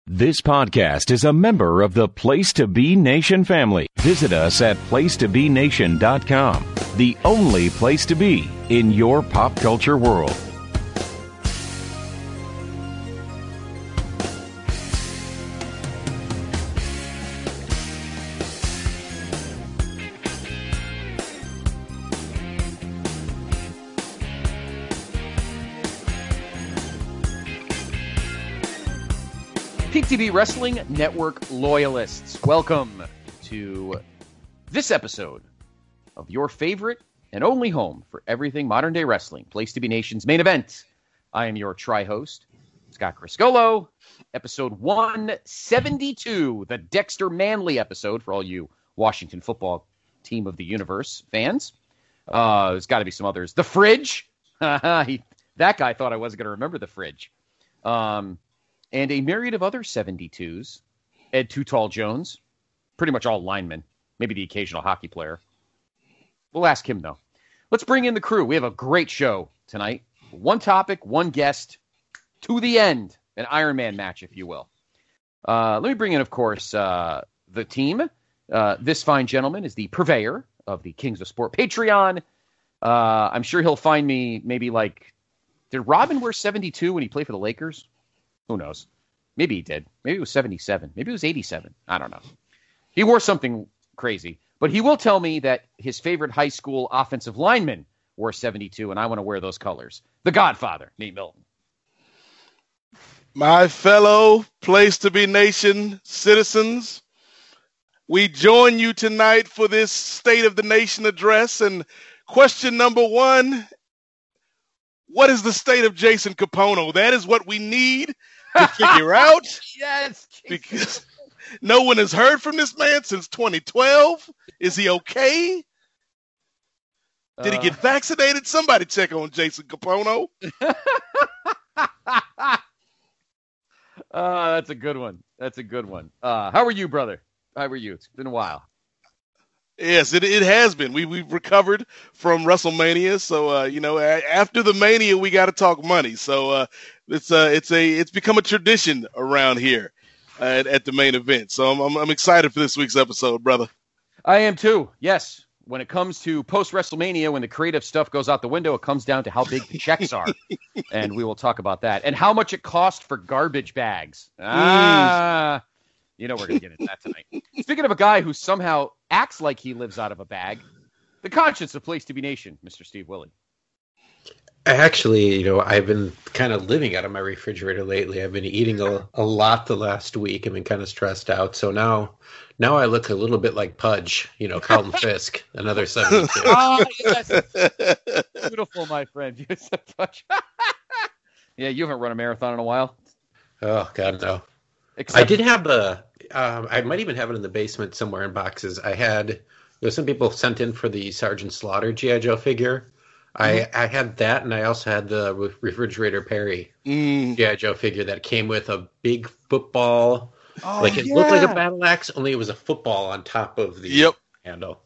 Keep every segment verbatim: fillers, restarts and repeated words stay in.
This podcast is a member of the Place to Be Nation family. Visit us at place to be nation dot com, the only place to be in your pop culture world. Peak T V Wrestling Network loyalists, welcome to this episode of your favorite and only home for everything modern day wrestling, Place to Be Nation's main event. I am your tri-host, Scott Criscolo. Episode one seventy-two, the Dexter Manley episode for all you Washington football team of the universe fans. Uh, there's got to be some others. The Fridge. he, that guy thought I wasn't going to remember the Fridge. Um... And a myriad of other seventy-twos. Ed Too Tall Jones. Pretty much all linemen. Maybe the occasional hockey player. We'll ask him, though. Let's bring in the crew. We have a great show tonight. One topic, one guest. To the end. An Iron Man match, if you will. Uh, let me bring in, of course, uh, the team. Uh, this fine gentleman is the purveyor of the Kings of Sport Patreon. Uh, I'm sure he'll find me maybe like... Did Robin wear seventy-two when he played for the Lakers? Who knows? Maybe he did. Maybe it was seventy-seven. Maybe it was eighty-seven. I don't know. He wore something crazy. But he will tell me that his favorite high school offensive lineman wore seventy-two, and I want to wear those colors. The Godfather, Nate Milton. My fellow Place to Be Nation citizens, we join you tonight for this State of the Nation address. And question number one, what is the state of Jason Capono? That is what we need to figure out. Yes. Because no one has heard from this man since twenty twelve. Is he okay? Did he get vaccinated? Somebody check on Jason Capono. uh, that's a good one. That's a good one. Uh, how are you, brother? How are you? It's been a while. Yes, it it has been. We we've recovered from WrestleMania, so uh, you know, after the Mania, we got to talk money. So uh, it's uh, it's a it's become a tradition around here uh, at, at the main event. So I'm, I'm I'm excited for this week's episode, brother. I am too. Yes, when it comes to post WrestleMania, when the creative stuff goes out the window, it comes down to how big the checks are, and we will talk about that and how much it cost for garbage bags. Ah. Mm. You know we're going to get into that tonight. Speaking of a guy who somehow acts like he lives out of a bag, the conscience of Place to Be Nation, Mister Steve Willie. Actually, you know, I've been kind of living out of my refrigerator lately. I've been eating a, a lot the last week. I've been kind of stressed out. So now now I look a little bit like Pudge, you know, Carlton Fisk, another seventy-two. Oh, yes. Beautiful, my friend. You said Pudge. Yeah, you haven't run a marathon in a while. Oh, God, no. Except I did have the, um, I might even have it in the basement somewhere in boxes. I had, there were some people sent in for the Sergeant Slaughter G I. Joe figure. Mm-hmm. I, I had that, and I also had the Refrigerator Perry mm. G I. Joe figure that came with a big football. Oh, like it yeah. looked like a battle axe, only it was a football on top of the yep. handle.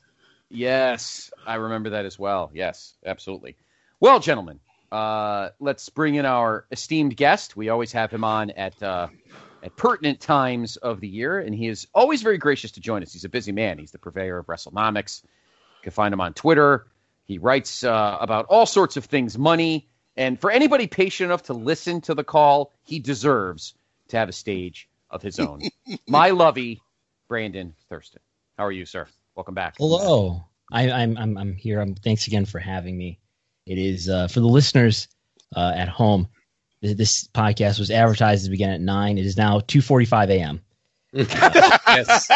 Yes, I remember that as well. Yes, absolutely. Well, gentlemen, uh, let's bring in our esteemed guest. We always have him on at... Uh, at pertinent times of the year, and he is always very gracious to join us. He's a busy man. He's the purveyor of WrestleNomics. You can find him on Twitter. He writes uh, about all sorts of things, money, and for anybody patient enough to listen to the call, he deserves to have a stage of his own. My lovey, Brandon Thurston. How are you, sir? Welcome back. Hello. I, I'm I'm I'm here. I'm, thanks again for having me. It is uh, for the listeners uh, at home. This podcast was advertised to begin at nine. It is now two forty-five a.m. Yes.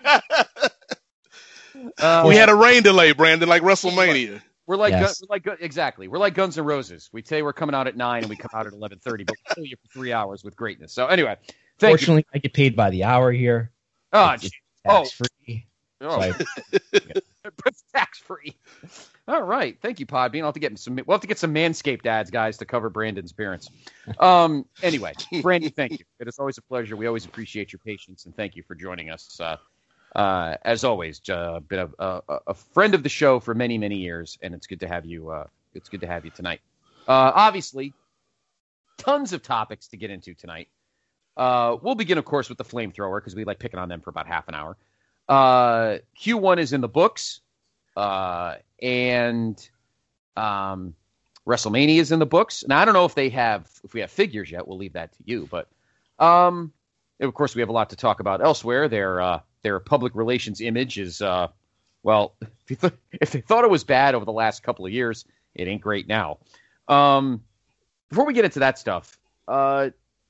Uh, we had a rain delay, Brandon, like WrestleMania. We're like, yes. we're like, exactly. We're like Guns N' Roses. We say we're coming out at nine and we come out at eleven thirty, but we kill you for three hours with greatness. So anyway, thank Fortunately, you. I get paid by the hour here. Oh, it's, it's tax free. Oh, so I, it's tax free. All right, thank you, Podbean. I'll have to get some. We'll have to get some Manscaped ads, guys, to cover Brandon's appearance. Um. Anyway, Brandon, thank you. It is always a pleasure. We always appreciate your patience, and thank you for joining us. Uh, uh, as always, uh, been a, a, a friend of the show for many, many years, and it's good to have you. Uh, it's good to have you tonight. Uh, obviously, tons of topics to get into tonight. Uh, we'll begin, of course, with the flamethrower because we like picking on them for about half an hour. Uh, Q one is in the books, uh, and um, WrestleMania is in the books. Now, I don't know if they have, if we have figures yet. We'll leave that to you. But, um, of course, we have a lot to talk about elsewhere. Their uh, their public relations image is, uh, well, if, you th- if they thought it was bad over the last couple of years, it ain't great now. Um, before we get into that stuff, uh,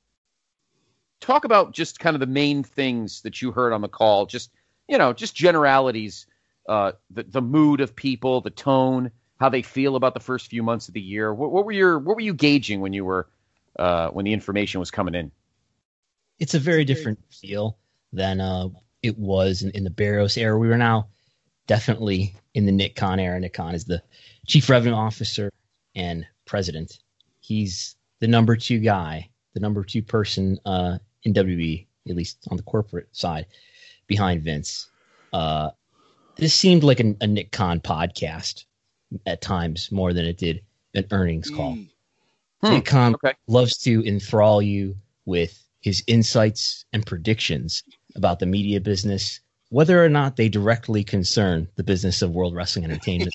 talk about just kind of the main things that you heard on the call. Just, you know, just generalities, uh, the, the mood of people, the tone, how they feel about the first few months of the year. What, what were your, what were you gauging when you were, uh, when the information was coming in? It's a very different feel than uh, it was in, in the Barrios era. We were now definitely in the Nick Khan era. Nick Khan is the chief revenue officer and president. He's the number two guy, the number two person uh, in W W E, at least on the corporate side, behind Vince. Uh, this seemed like a, a Nick Khan podcast at times more than it did an earnings call. Mm. Hmm. Nick Khan Okay. loves to enthrall you with his insights and predictions about the media business, whether or not they directly concern the business of World Wrestling Entertainment.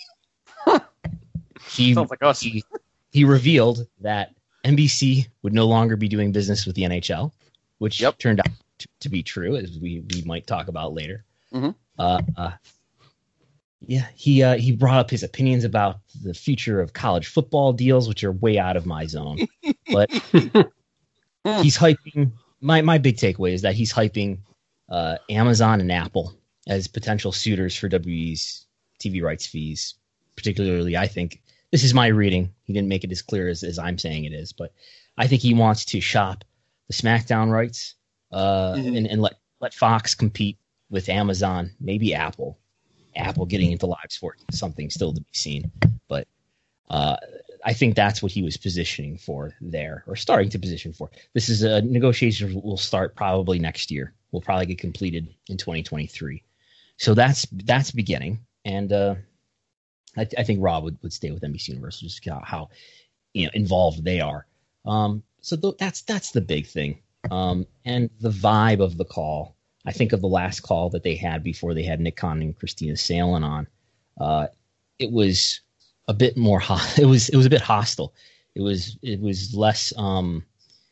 he, Sounds like us. he he revealed that N B C would no longer be doing business with the N H L, which Yep. turned out to, to be true, as we, we might talk about later. Mhm. Uh, uh, yeah, he uh, he brought up his opinions about the future of college football deals, which are way out of my zone. But he's hyping. My my big takeaway is that he's hyping uh, Amazon and Apple as potential suitors for W W E's T V rights fees. Particularly, I think this is my reading. He didn't make it as clear as, as I'm saying it is, but I think he wants to shop the SmackDown rights uh, Mhm. and, and let let Fox compete with Amazon, maybe Apple. Apple getting into live sport, something still to be seen, but uh, I think that's what he was positioning for there, or starting to position for. This is a negotiation will start probably next year. Will probably get completed in twenty twenty-three. So that's that's beginning, and uh, I, I think Rob would, would stay with N B C Universal just how, how you know involved they are. Um, so th- that's that's the big thing, um, and the vibe of the call. I think of the last call that they had before they had Nick Khan and Christina Salen on. Uh, it was a bit more hot. It was it was a bit hostile. It was it was less um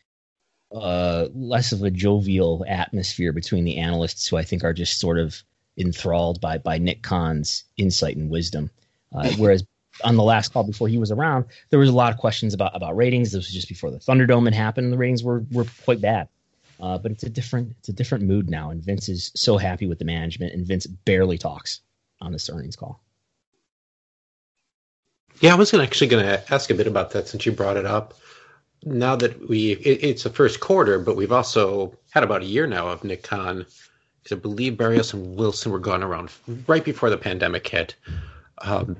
uh less of a jovial atmosphere between the analysts, who I think are just sort of enthralled by by Nick Khan's insight and wisdom. Uh, whereas on the last call before he was around, there was a lot of questions about about ratings. This was just before the Thunderdome had happened, and the ratings were were quite bad. Uh, but it's a different it's a different mood now, and Vince is so happy with the management, and Vince barely talks on this earnings call. Yeah, I was gonna, actually going to ask a bit about that since you brought it up. Now that we, it, it's the first quarter, but we've also had about a year now of Nick Khan, because I believe Barrios and Wilson were gone around right before the pandemic hit. Um,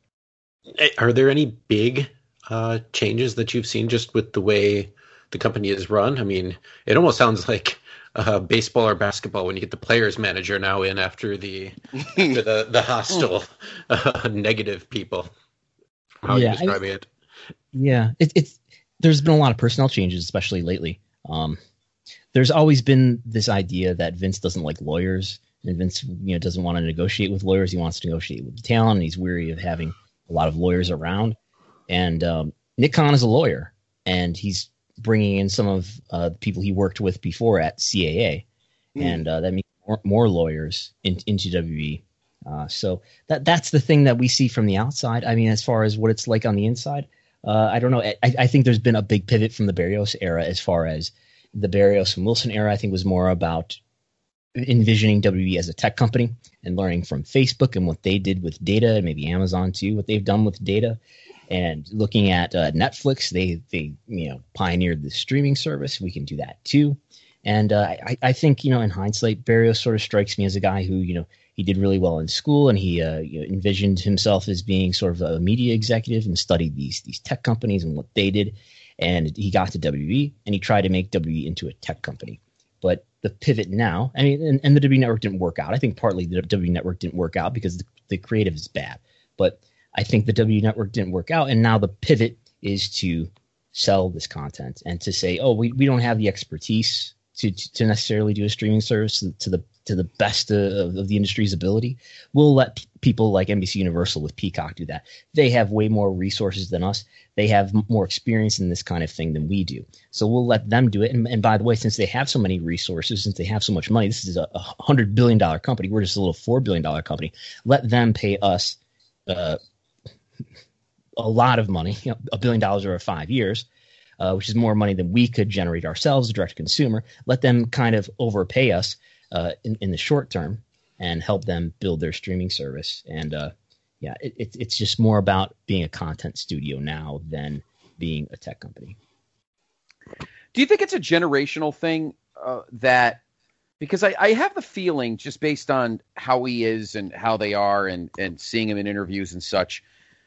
are there any big uh, changes that you've seen just with the way the company is run? I mean, it almost sounds like uh, baseball or basketball when you get the players manager now in after the after the, the hostile uh, negative people. How Yeah, are you describing I- it? Yeah, it, it's there's been a lot of personnel changes, especially lately. Um, there's always been this idea that Vince doesn't like lawyers, and Vince, you know, doesn't want to negotiate with lawyers. He wants to negotiate with the talent, and he's weary of having a lot of lawyers around. And um, Nick Khan is a lawyer, and he's bringing in some of uh, the people he worked with before at C A A, Mm. and uh, that means more, more lawyers in, into W W E. Uh, so that that's the thing that we see from the outside. I mean, as far as what it's like on the inside, uh, I don't know. I, I think there's been a big pivot from the Barrios era. As far as the Barrios and Wilson era, I think was more about envisioning W W E as a tech company and learning from Facebook and what they did with data, and maybe Amazon too, what they've done with data. And looking at uh, Netflix, they they you know pioneered the streaming service. We can do that too. And uh, I, I think, you know, in hindsight, Barrios sort of strikes me as a guy who, you know, he did really well in school, and he uh, you know, envisioned himself as being sort of a media executive and studied these these tech companies and what they did. And he got to W W E, and he tried to make W W E into a tech company. But the pivot now, I mean, and, and the W W E Network didn't work out. I think partly the W W E Network didn't work out because the, the creative is bad. But I think the W W E Network didn't work out, and now the pivot is to sell this content and to say, oh, we, we don't have the expertise to to necessarily do a streaming service to, to the to the best of, of the industry's ability. We'll let p- people like N B C Universal with Peacock do that. They have way more resources than us. They have m- more experience in this kind of thing than we do. So we'll let them do it. And, and by the way, since they have so many resources, since they have so much money, this is a, a one hundred billion dollars company. We're just a little four billion dollars company. Let them pay us uh, a lot of money, you know, a billion dollars over five years. Uh, which is more money than we could generate ourselves, direct to consumer. Let them kind of overpay us uh, in, in the short term and help them build their streaming service. And uh, yeah, it, it, it's just more about being a content studio now than being a tech company. Do you think it's a generational thing uh, that because I, I have the feeling just based on how he is and how they are and, and seeing him in interviews and such,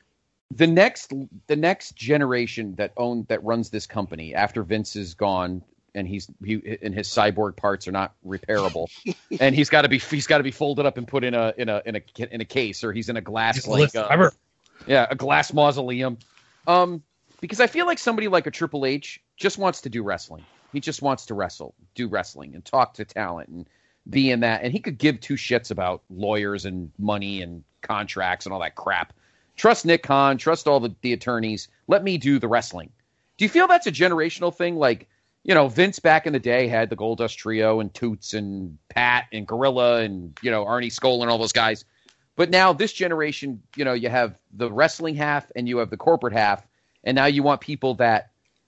The next, the next generation that own that runs this company after Vince is gone and he's he and his cyborg parts are not repairable, and he's got to be he's got to be folded up and put in a in a in a in a case, or he's in a glass like uh, yeah a glass mausoleum. Um, because I feel like somebody like a Triple H just wants to do wrestling. He just wants to wrestle, do wrestling, and talk to talent and be in that. And he could give two shits about lawyers and money and contracts and all that crap. Trust Nick Khan, trust all the, the attorneys. Let me do the wrestling. Do you feel that's a generational thing? Like, you know, Vince back in the day had the Goldust Trio and Toots and Pat and Gorilla and, you know, Arnie Skoll and all those guys. But now this generation, you know, you have the wrestling half and you have the corporate half. And now you want people that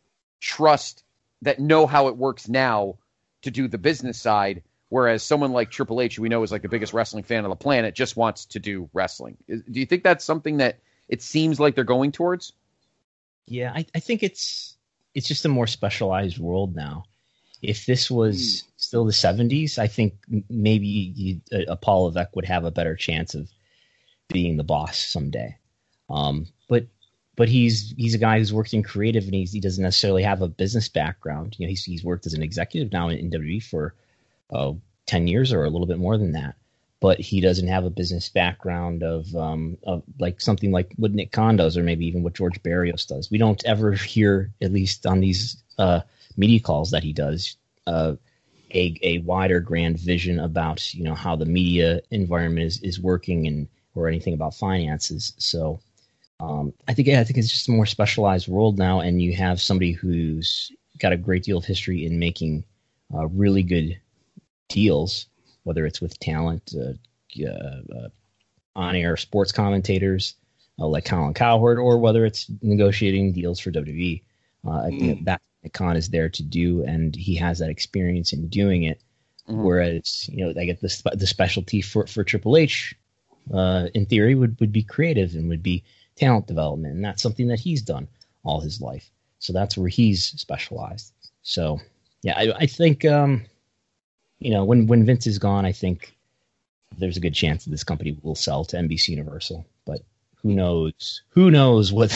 trust, that know how it works now to do the business side. Whereas someone like Triple H, who we know is like the biggest wrestling fan on the planet, just wants to do wrestling. Is, do you think that's something that it seems like they're going towards? Yeah, I, I think it's it's just a more specialized world now. If this was mm. still the seventies, I think maybe you, a Paul Levesque would have a better chance of being the boss someday. Um, but but he's he's a guy who's worked in creative, and he's, he doesn't necessarily have a business background. You know, he's he's worked as an executive now in, in W W E for uh, ten years or a little bit more than that. But he doesn't have a business background of, um, of like something like what Nick Khan does, or maybe even what George Barrios does. We don't ever hear, at least on these uh, media calls that he does, uh, a a wider grand vision about, you know, how the media environment is, is working, and or anything about finances. So um, I think yeah, I think it's just a more specialized world now, and you have somebody who's got a great deal of history in making uh, really good deals, whether it's with talent, uh, uh, uh, on-air sports commentators uh, like Colin Cowherd, or whether it's negotiating deals for W W E. Uh, mm. I think that Nick Khan is there to do, and he has that experience in doing it. Mm-hmm. Whereas, you know, I get the the specialty for, for Triple H, uh, in theory, would, would be creative and would be talent development, and that's something that he's done all his life. So that's where he's specialized. So, yeah, I, I think... Um, You know, when, when Vince is gone, I think there's a good chance that this company will sell to N B C Universal. But who knows? Who knows what?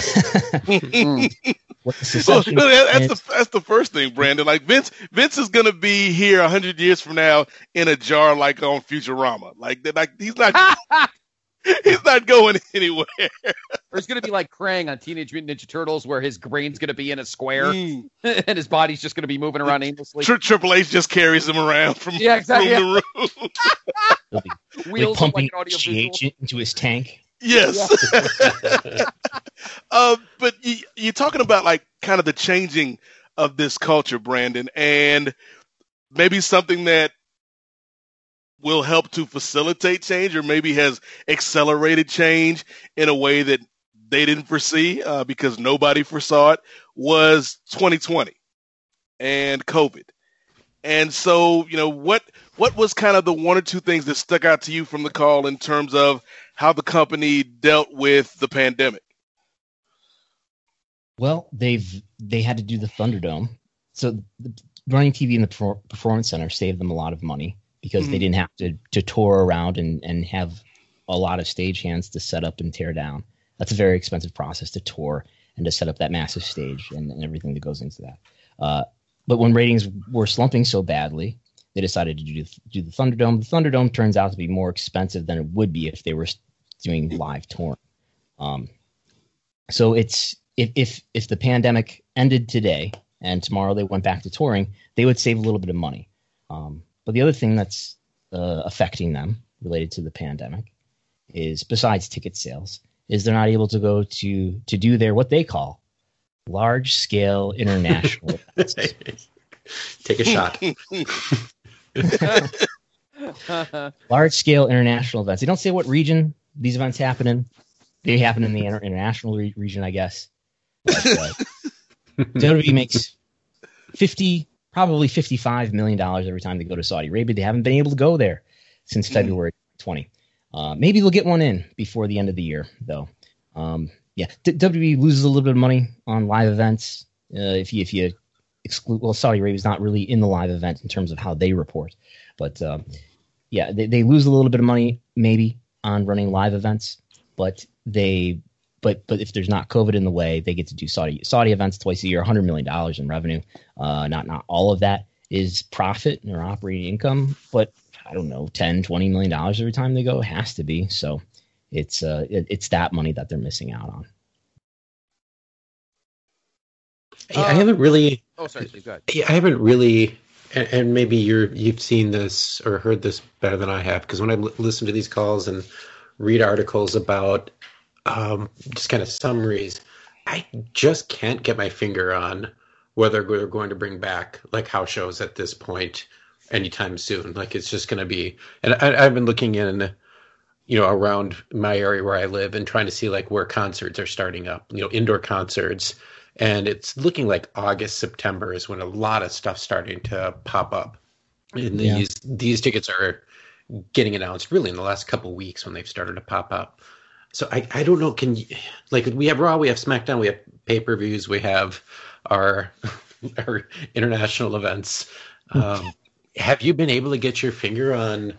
what the well, that's the that's the first thing, Brandon. Like Vince, Vince is gonna be here a hundred years from now in a jar, like on Futurama. Like like he's not. He's not going anywhere. Or it's going to be like Krang on Teenage Mutant Ninja Turtles, where his brain's going to be in a square mm. and his body's just going to be moving around aimlessly. Tri- Triple H just carries him around from yeah, exactly, room yeah. to room. He'll be, Wheels like pumping like G H into his tank. Yes. Yeah. uh, but you, you're talking about like kind of the changing of this culture, Brandon, and maybe something that will help to facilitate change, or maybe has accelerated change in a way that they didn't foresee uh, because nobody foresaw it, was twenty twenty and COVID. And so, you know, what what was kind of the one or two things that stuck out to you from the call in terms of how the company dealt with the pandemic? Well, they've they had to do the Thunderdome. So the, running T V in the Performance Center saved them a lot of money, because mm-hmm. they didn't have to, to tour around and, and have a lot of stagehands to set up and tear down. That's a very expensive process to tour and to set up that massive stage and, and everything that goes into that. Uh, but when ratings were slumping so badly, they decided to do, do the Thunderdome. The Thunderdome turns out to be more expensive than it would be if they were doing live touring. Um, so it's if, if if the pandemic ended today and tomorrow they went back to touring, they would save a little bit of money. Um, but the other thing that's uh, affecting them related to the pandemic is, besides ticket sales, is they're not able to go to to do their what they call large scale international events. Take a shot. Large scale international events. They don't say what region these events happen in. They happen in the inter- international re- region, I guess. But, uh, W W E makes fifty, probably fifty-five million dollars every time they go to Saudi Arabia. They haven't been able to go there since February twentieth. Uh, maybe they'll get one in before the end of the year, though. Um, yeah, D- W W E loses a little bit of money on live events. Uh, if you if you exclude, well, Saudi Arabia is not really in the live event in terms of how they report, but um, yeah, they, they lose a little bit of money maybe on running live events, but they. But but if there's not COVID in the way, they get to do Saudi Saudi events twice a year, one hundred million dollars in revenue. Uh, not not all of that is profit or operating income, but I don't know, ten, twenty million dollars every time they go. It has to be. So it's uh it, it's that money that they're missing out on. Uh, I haven't really. Oh, sorry, Steve, go ahead. I haven't really, and, and maybe you're you've seen this or heard this better than I have, because when I l- listen to these calls and read articles about um, just kind of summaries, I just can't get my finger on whether they're going to bring back like house shows at this point anytime soon. Like it's just going to be, and I, I've been looking in, you know, around my area where I live and trying to see like where concerts are starting up, you know, indoor concerts. And it's looking like August, September is when a lot of stuff's starting to pop up. And Yeah. these these tickets are getting announced really in the last couple of weeks when they've started to pop up. So I, I don't know. Can you, like we have Raw, we have SmackDown, we have pay-per-views, we have our our international events. Um, have you been able to get your finger on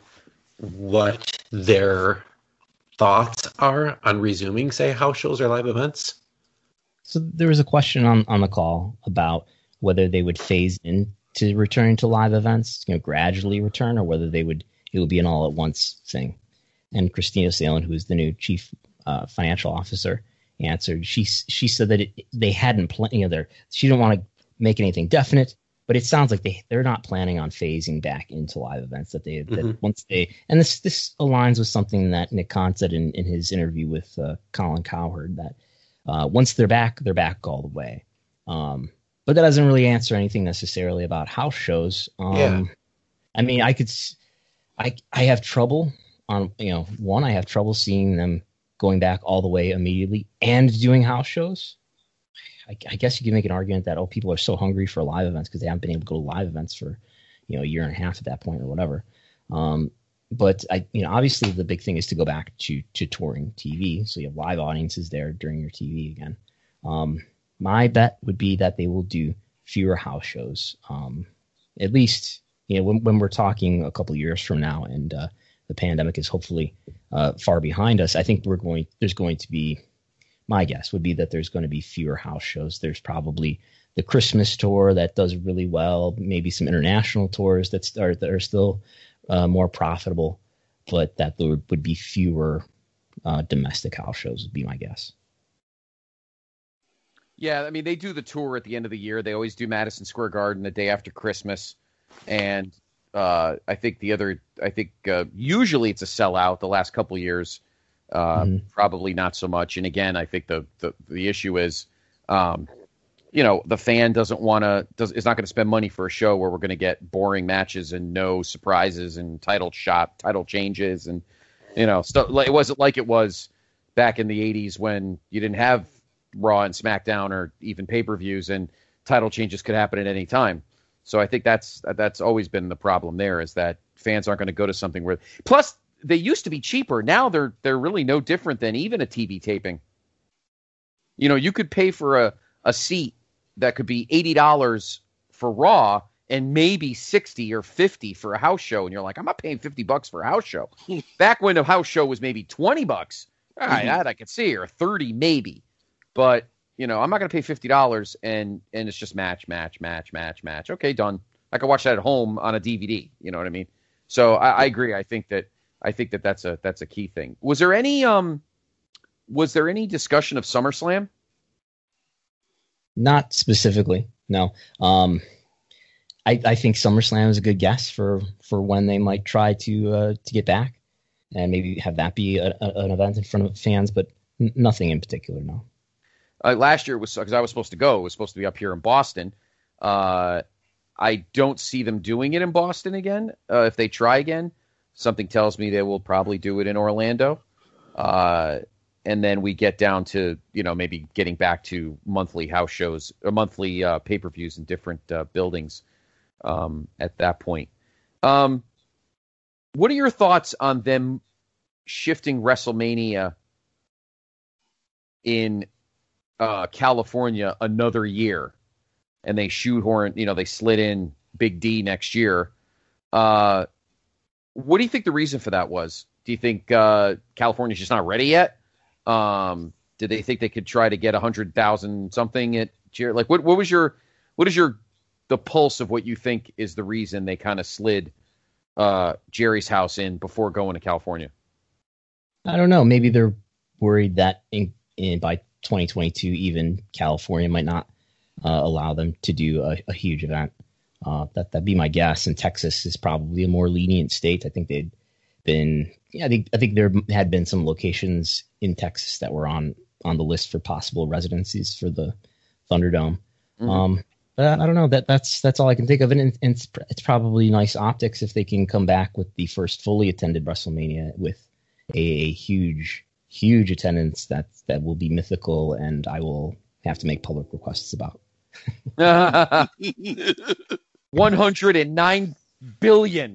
what their thoughts are on resuming, say, house shows or live events? So there was a question on, on the call about whether they would phase in to return to live events, you know, gradually return, or whether they would it would be an all at once thing. And Christina Salen, who is the new chief uh, financial officer, answered. She she said that it, they hadn't planned. You know, they're, she didn't want to make anything definite, but it sounds like they they're not planning on phasing back into live events. That they that Mm-hmm. once they and this this aligns with something that Nick Khan said in, in his interview with uh, Colin Cowherd, that uh, once they're back, they're back all the way. Um, but that doesn't really answer anything necessarily about house shows. Um, Yeah. I mean, I could. s- I I have trouble on, you know, one, I have trouble seeing them going back all the way immediately and doing house shows. I, I guess you can make an argument that, oh, people are so hungry for live events because they haven't been able to go to live events for, you know, a year and a half at that point or whatever. Um, but I, you know, obviously the big thing is to go back to to touring T V, so you have live audiences there during your T V again. Um, my bet would be that they will do fewer house shows, um, at least, you know, when, when we're talking a couple years from now, and uh, the pandemic is hopefully uh, far behind us. I think we're going. There's going to be. My guess would be that there's going to be fewer house shows. There's probably the Christmas tour that does really well, maybe some international tours that are that are still uh, more profitable, but that there would, would be fewer uh, domestic house shows. Would be my guess. Yeah, I mean, they do the tour at the end of the year. They always do Madison Square Garden the day after Christmas. And uh, I think the other, I think uh, usually it's a sellout the last couple of years. Uh, Mhm. Probably not so much. And again, I think the, the, the issue is, um, you know, the fan doesn't want to, does is not going to spend money for a show where we're going to get boring matches and no surprises and title shot, title changes. And, you know, stuff. It wasn't like it was back in the eighties when you didn't have Raw and SmackDown or even pay-per-views, and title changes could happen at any time. So I think that's that's always been the problem there, is that fans aren't going to go to something where. Plus, they used to be cheaper. Now they're they're really no different than even a T V taping. You know, you could pay for a, a seat that could be eighty dollars for Raw and maybe sixty or fifty for a house show, and you're like, I'm not paying fifty bucks for a house show. Back when a house show was maybe twenty bucks, all right, Mhm. that I could see, or thirty maybe. But, you know, I'm not going to pay fifty dollars and, and it's just match, match, match, match, match. Okay, done. I can watch that at home on a D V D. You know what I mean? So I, I agree. I think that I think that that's a that's a key thing. Was there any um was there any discussion of SummerSlam? Not specifically, no. Um, I, I think SummerSlam is a good guess for, for when they might try to uh, to get back, and maybe have that be a, a, an event in front of fans, but n- nothing in particular, no. Uh, last year was because I was supposed to go. It was supposed to be up here in Boston. Uh, I don't see them doing it in Boston again. Uh, if they try again, something tells me they will probably do it in Orlando. Uh, and then we get down to, you know, maybe getting back to monthly house shows or monthly uh, pay-per-views in different uh, buildings um, at that point. Um, what are your thoughts on them shifting WrestleMania in uh, California another year? And they shoehorn, you know, they slid in Big D next year. Uh, what do you think the reason for that was? Do you think uh, California's just not ready yet? Um, did they think they could try to get a hundred thousand something at year? Like, what? What was your? What is your the pulse of what you think is the reason they kind of slid uh, Jerry's house in before going to California? I don't know. Maybe they're worried that in, in by twenty twenty-two, even California might not Uh, allow them to do a, a huge event. Uh, that that'd be my guess. And Texas is probably a more lenient state. I think they'd been. Yeah, I think I think there had been some locations in Texas that were on on the list for possible residencies for the Thunderdome. Mm-hmm. Um, but I don't know. That that's that's all I can think of. And, and it's it's probably nice optics if they can come back with the first fully attended WrestleMania with a, a huge huge attendance that that will be mythical, and I will have to make public requests about. one hundred nine billion.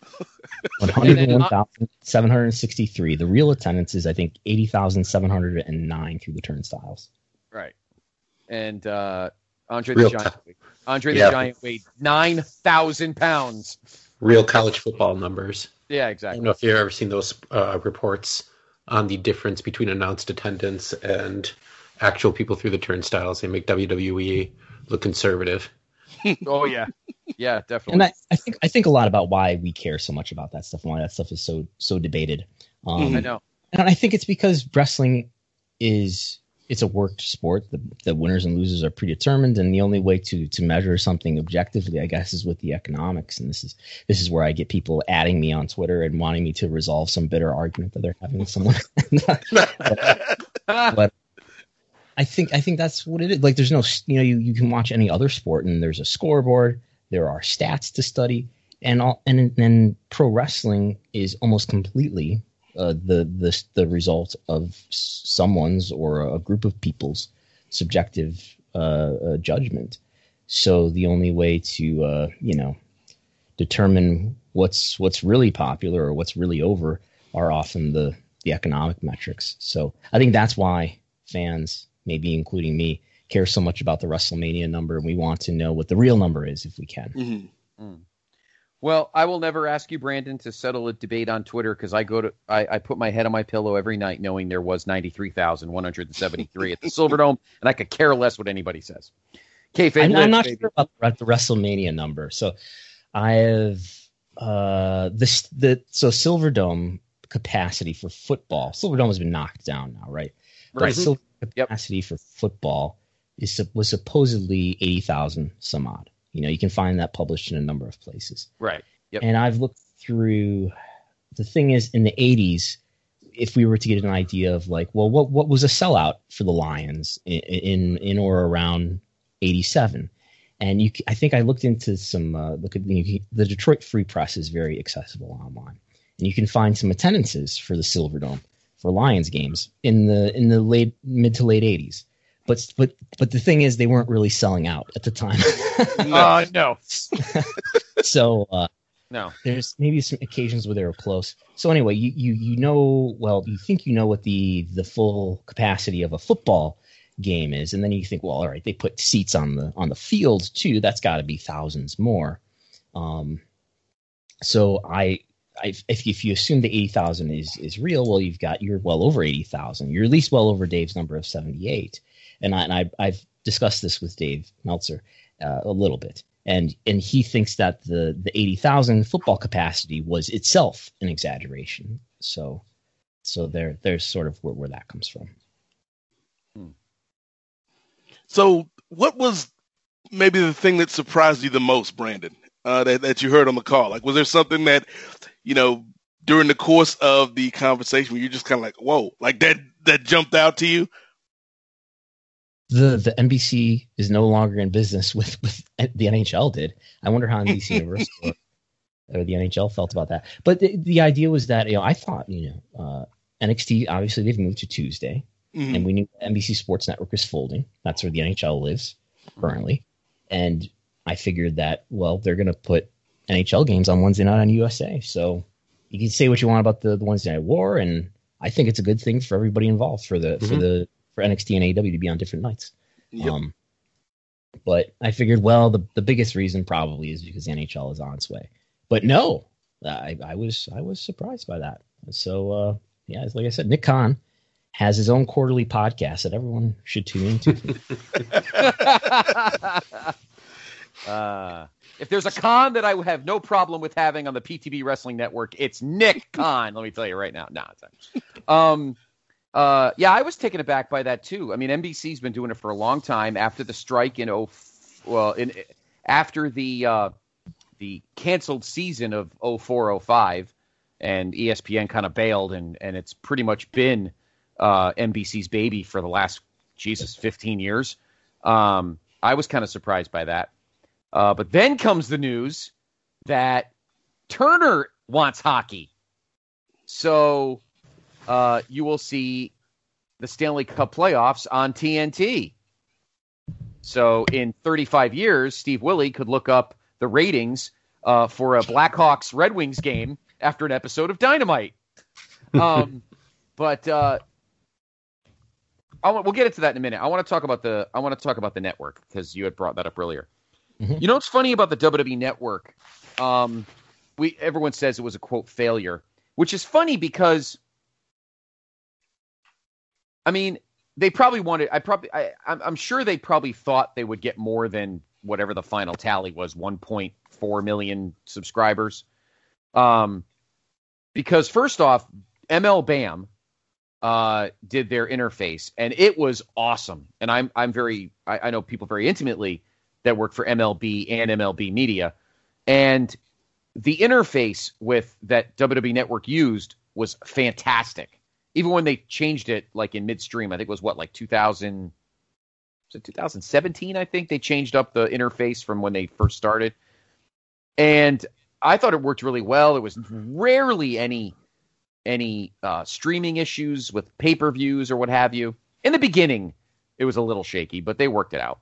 one hundred one thousand seven hundred sixty-three. The real attendance is, I think, eighty thousand seven hundred nine through the turnstiles. Right. And uh, Andre real the Giant, t- Andre yeah. the Giant weighed nine thousand pounds. Real college football numbers. Yeah, I exactly. don't know if you've ever seen those uh, reports on the difference between announced attendance and actual people through the turnstiles. They make W W E look conservative. Oh yeah, yeah, definitely. And I, I think I think a lot about why we care so much about that stuff and why that stuff is so so debated. Um, I know, and I think it's because wrestling is it's a worked sport. The, the winners and losers are predetermined, and the only way to to measure something objectively, I guess, is with the economics. And this is this is where I get people adding me on Twitter and wanting me to resolve some bitter argument that they're having with someone. but, but I think I think that's what it is. Like, there's no, you know, you, you can watch any other sport and there's a scoreboard, there are stats to study, and all, and then pro wrestling is almost completely uh, the the the result of someone's or a group of people's subjective uh, uh, judgment. So the only way to uh, you know determine what's what's really popular or what's really over are often the the economic metrics. So I think that's why fans, maybe including me, care so much about the WrestleMania number, and we want to know what the real number is if we can. Mm-hmm. Mm. Well, I will never ask you, Brandon, to settle a debate on Twitter because I go to I, I put my head on my pillow every night knowing there was ninety-three thousand one hundred seventy-three at the Silverdome, and I could care less what anybody says. Kayfabe I'm, lives, I'm not baby. sure about the WrestleMania number. So I have uh, this the so Silverdome capacity for football. Silverdome has been knocked down now, right? Right. But Silver capacity yep. for football is was supposedly eighty thousand some odd. You know, you can find that published in a number of places. Right. Yep. And I've looked through. The thing is, in the eighties, if we were to get an idea of like, well, what what was a sellout for the Lions in in, in or around eighty-seven, and you, I think I looked into some. Uh, look at you, the Detroit Free Press is very accessible online, and you can find some attendances for the Silverdome for Lions games in the in the late mid to late eighties. But but but the thing is, they weren't really selling out at the time. uh, no. so uh, no, there's maybe some occasions where they were close. So anyway, you, you you know, well, you think you know what the the full capacity of a football game is, and then you think, well, all right, they put seats on the on the field too. That's got to be thousands more. Um, so I. I, if, if you assume the eighty thousand is, is real, well, you've got, you're well over eighty thousand. You're at least well over Dave's number of seventy-eight. And, I, and I, I've discussed this with Dave Meltzer uh, a little bit. And and he thinks that the, the eighty thousand football capacity was itself an exaggeration. So so there there's sort of where, where that comes from. So what was maybe the thing that surprised you the most, Brandon, uh, that that you heard on the call? Like, was there something that, you know, during the course of the conversation where you just kind of like, whoa, like that that jumped out to you? The the N B C is no longer in business with, with the N H L did. I wonder how N B C Universal or, or the N H L felt about that. But the, the idea was that, you know, I thought, you know, uh, N X T, obviously they've moved to Tuesday, mm-hmm. and we knew N B C Sports Network is folding. That's where the N H L lives currently. And I figured that, well, they're going to put N H L games on Wednesday night on U S A. So you can say what you want about the, the Wednesday Night War, and I think it's a good thing for everybody involved for the mm-hmm. for the for N X T and A E W to be on different nights. Yep. Um, but I figured, well, the, the biggest reason probably is because the N H L is on its way. But no, I, I was I was surprised by that. So uh, yeah, like I said, Nick Khan has his own quarterly podcast that everyone should tune into. uh, if there's a Khan that I have no problem with having on the P T B Wrestling Network, it's Nick Khan. Let me tell you right now. No, it's not. Um, uh, yeah, I was taken aback by that too. I mean, N B C's been doing it for a long time. After the strike in oh, well, in after the uh, the canceled season of oh four oh five, and E S P N kind of bailed, and and it's pretty much been uh, N B C's baby for the last Jesus fifteen years. Um, I was kind of surprised by that. Uh, but then comes the news that Turner wants hockey. So uh, you will see the Stanley Cup playoffs on T N T. So in thirty-five years, Steve Willie could look up the ratings uh, for a Blackhawks Red Wings game after an episode of Dynamite. Um, but uh, I want, we'll get into that in a minute. I want to talk about the I want to talk about the network because you had brought that up earlier. Mm-hmm. You know what's funny about the W W E Network? Um, we everyone says it was a quote failure, which is funny because, I mean, they probably wanted. I probably, I, I'm, I'm sure they probably thought they would get more than whatever the final tally was, one point four million subscribers. Um, because first off, M L B A M uh, did their interface, and it was awesome. And I'm, I'm very, I, I know people very intimately that work for M L B and M L B Media. And the interface with that W W E Network used was fantastic. Even when they changed it like in midstream, I think it was what, like two thousand, was it two thousand seventeen, I think they changed up the interface from when they first started. And I thought it worked really well. There was rarely any any uh, streaming issues with pay-per-views or what have you. In the beginning, it was a little shaky, but they worked it out.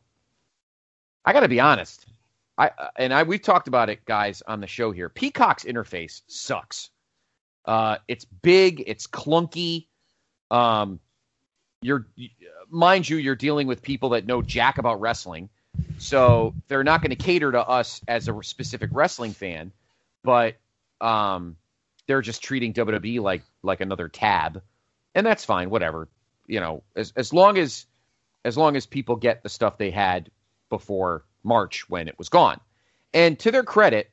I got to be honest, I and I we've talked about it, guys, on the show here. Peacock's interface sucks. Uh, it's big, it's clunky. Um, you're, mind you, you're dealing with people that know jack about wrestling, so they're not going to cater to us as a specific wrestling fan. But um, they're just treating W W E like like another tab, and that's fine. Whatever, you know, as as long as as long as people get the stuff they had before March when it was gone. And to their credit,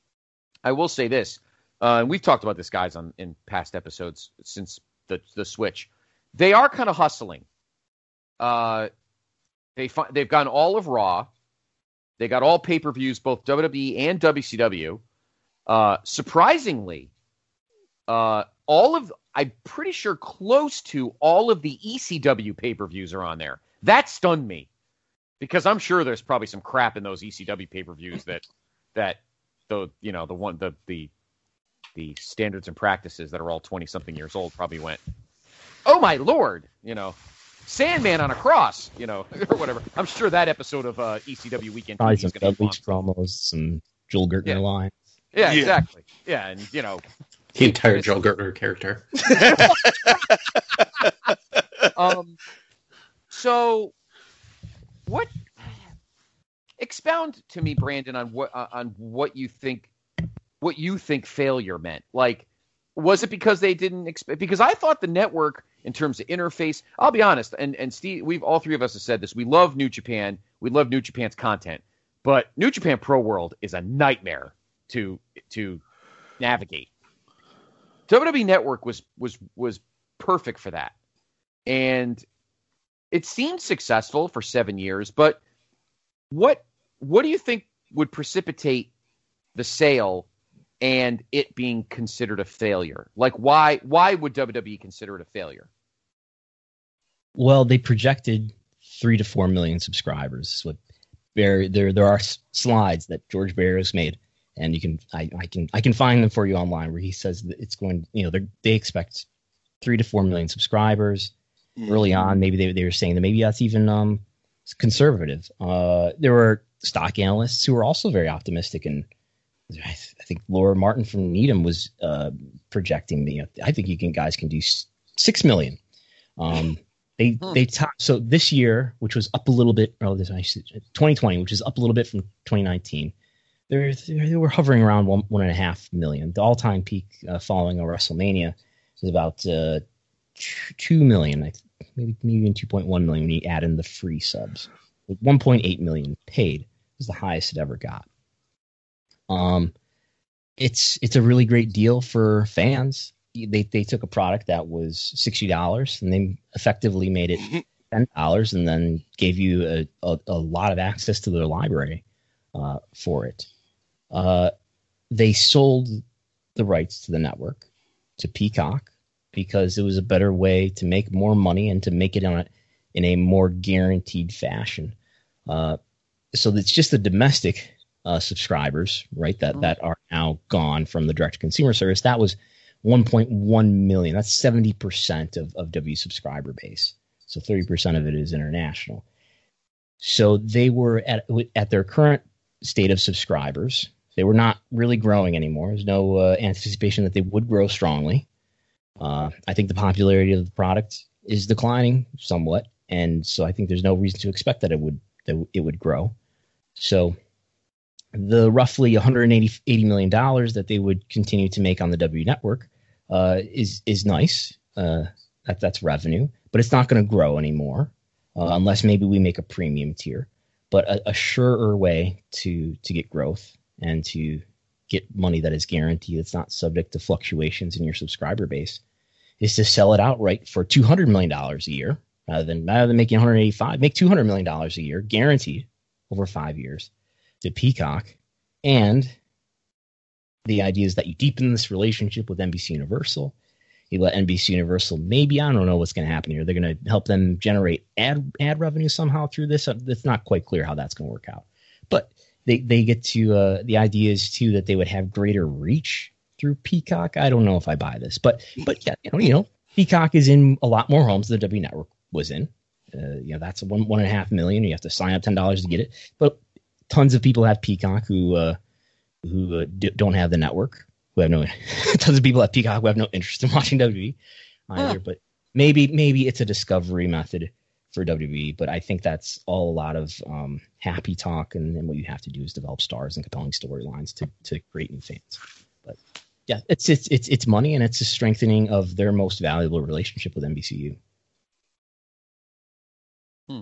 I will say this, uh, and we've talked about this, guys, on in past episodes since the the switch. They are kind of hustling. Uh, they fi- they've gotten all of Raw. They got all pay-per-views, both W W E and W C W. Uh, surprisingly, uh, all of I'm pretty sure close to all of the E C W pay-per-views are on there. That stunned me. Because I'm sure there's probably some crap in those E C W pay-per-views that that the you know the one the the the standards and practices that are all twenty something years old probably went, oh my lord, you know, Sandman on a cross, you know, or whatever. I'm sure that episode of uh, E C W Weekend probably T V some is going to be promos, some Joel Gertner yeah. lines. Yeah, yeah, exactly. Yeah, and you know, the entire Joel Gertner character. um, so. What expound to me, Brandon, on what uh, on what you think what you think failure meant? Like, was it because they didn't expect? Because I thought the network, in terms of interface, I'll be honest, and and Steve, we've all three of us have said this. We love New Japan. We love New Japan's content, but New Japan Pro World is a nightmare to to navigate. W W E Network was was was perfect for that, and it seemed successful for seven years, but what what do you think would precipitate the sale and it being considered a failure? Like, why why would W W E consider it a failure? Well, they projected three to four million subscribers. What there there there are slides that George Barrios made, and you can I, I can I can find them for you online where he says that it's going. You know, they expect three to four million subscribers. Mm-hmm. Early on, maybe they they were saying that maybe that's even um conservative. Uh, there were stock analysts who were also very optimistic, and I, th- I think Laura Martin from Needham was uh, projecting me. You know, I think you can guys can do s- six million. Um, they hmm. they t- so this year, which was up a little bit, oh, this twenty twenty, which is up a little bit from twenty nineteen. They they were hovering around one one and a half million. The all time peak uh, following a WrestleMania is about uh, two million. I think maybe maybe even two point one million when you add in the free subs. one point eight million paid was the highest it ever got. Um, it's it's a really great deal for fans. They they took a product that was sixty dollars and they effectively made it ten dollars and then gave you a, a, a lot of access to their library uh, for it. Uh, they sold the rights to the network to Peacock because it was a better way to make more money and to make it on a, in a more guaranteed fashion. Uh, so it's just the domestic uh, subscribers, right, that, mm-hmm. that are now gone from the direct-to-consumer service. That was one point one million. That's seventy percent of, of W subscriber base. So thirty percent of it is international. So they were at at their current state of subscribers. They were not really growing anymore. There's no uh, anticipation that they would grow strongly. Uh, I think the popularity of the product is declining somewhat, and so I think there's no reason to expect that it would that it would grow. So the roughly one hundred eighty million dollars that they would continue to make on the W network uh, is is nice. Uh, that that's revenue, but it's not going to grow anymore uh, unless maybe we make a premium tier. But a, a surer way to to get growth and to get money that is guaranteed, that's not subject to fluctuations in your subscriber base, is to sell it outright for two hundred million dollars a year rather than rather than making one hundred eighty-five. Make two hundred million dollars a year guaranteed over five years to Peacock. And the idea is that you deepen this relationship with N B C Universal. You let N B C Universal, maybe, I don't know what's going to happen here. They're going to help them generate ad ad revenue somehow through this. It's not quite clear how that's going to work out. But they, they get to, uh, the idea is too that they would have greater reach through Peacock. I don't know if I buy this, but, but yeah, you know, you know, Peacock is in a lot more homes than the W Network was in. Uh, you know, that's one, one and a half million. You have to sign up ten dollars to get it. But tons of people have Peacock who, uh, who uh, d- don't have the network, who have no, tons of people have Peacock who have no interest in watching W W E either. Huh. But maybe, maybe it's a discovery method for W W E, but I think that's all a lot of um, happy talk, and then what you have to do is develop stars and compelling storylines to to create new fans. But yeah, it's it's it's it's money, and it's a strengthening of their most valuable relationship with N B C U. Hmm.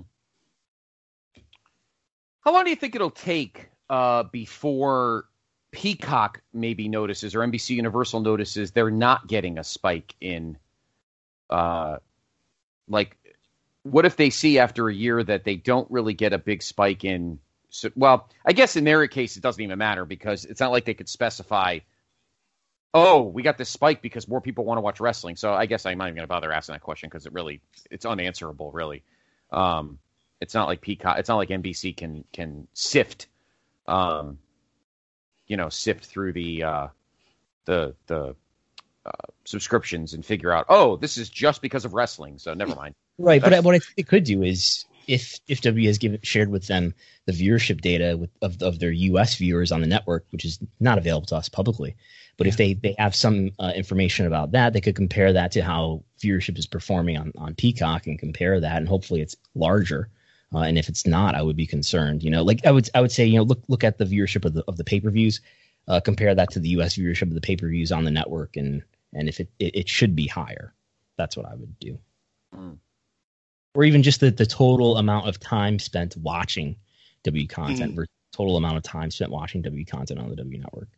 How long do you think it'll take uh, before Peacock maybe notices, or N B C Universal notices, they're not getting a spike in, uh, like, what if they see after a year that they don't really get a big spike in? So, well, I guess in their case, it doesn't even matter because it's not like they could specify, oh, we got this spike because more people want to watch wrestling. So I guess I'm not even going to bother asking that question because it really, it's unanswerable, really. Um, it's not like Peacock, it's not like N B C can, can sift, um, you know, sift through the, uh, the, the, uh, subscriptions and figure out, oh, this is just because of wrestling. So never mind. Right, but what I think it could do is if if W W E has given shared with them the viewership data with, of of their U S viewers on the network, which is not available to us publicly, but yeah. if they, they have some uh, information about that, they could compare that to how viewership is performing on, on Peacock and compare that, and hopefully it's larger. Uh, and if it's not, I would be concerned. You know, like I would I would say, you know, look look at the viewership of the of the pay per views, uh, compare that to the U S viewership of the pay per views on the network, and and if it, it it should be higher, that's what I would do. Mm. Or even just the, the total amount of time spent watching W content mm. versus total amount of time spent watching W content on the W network.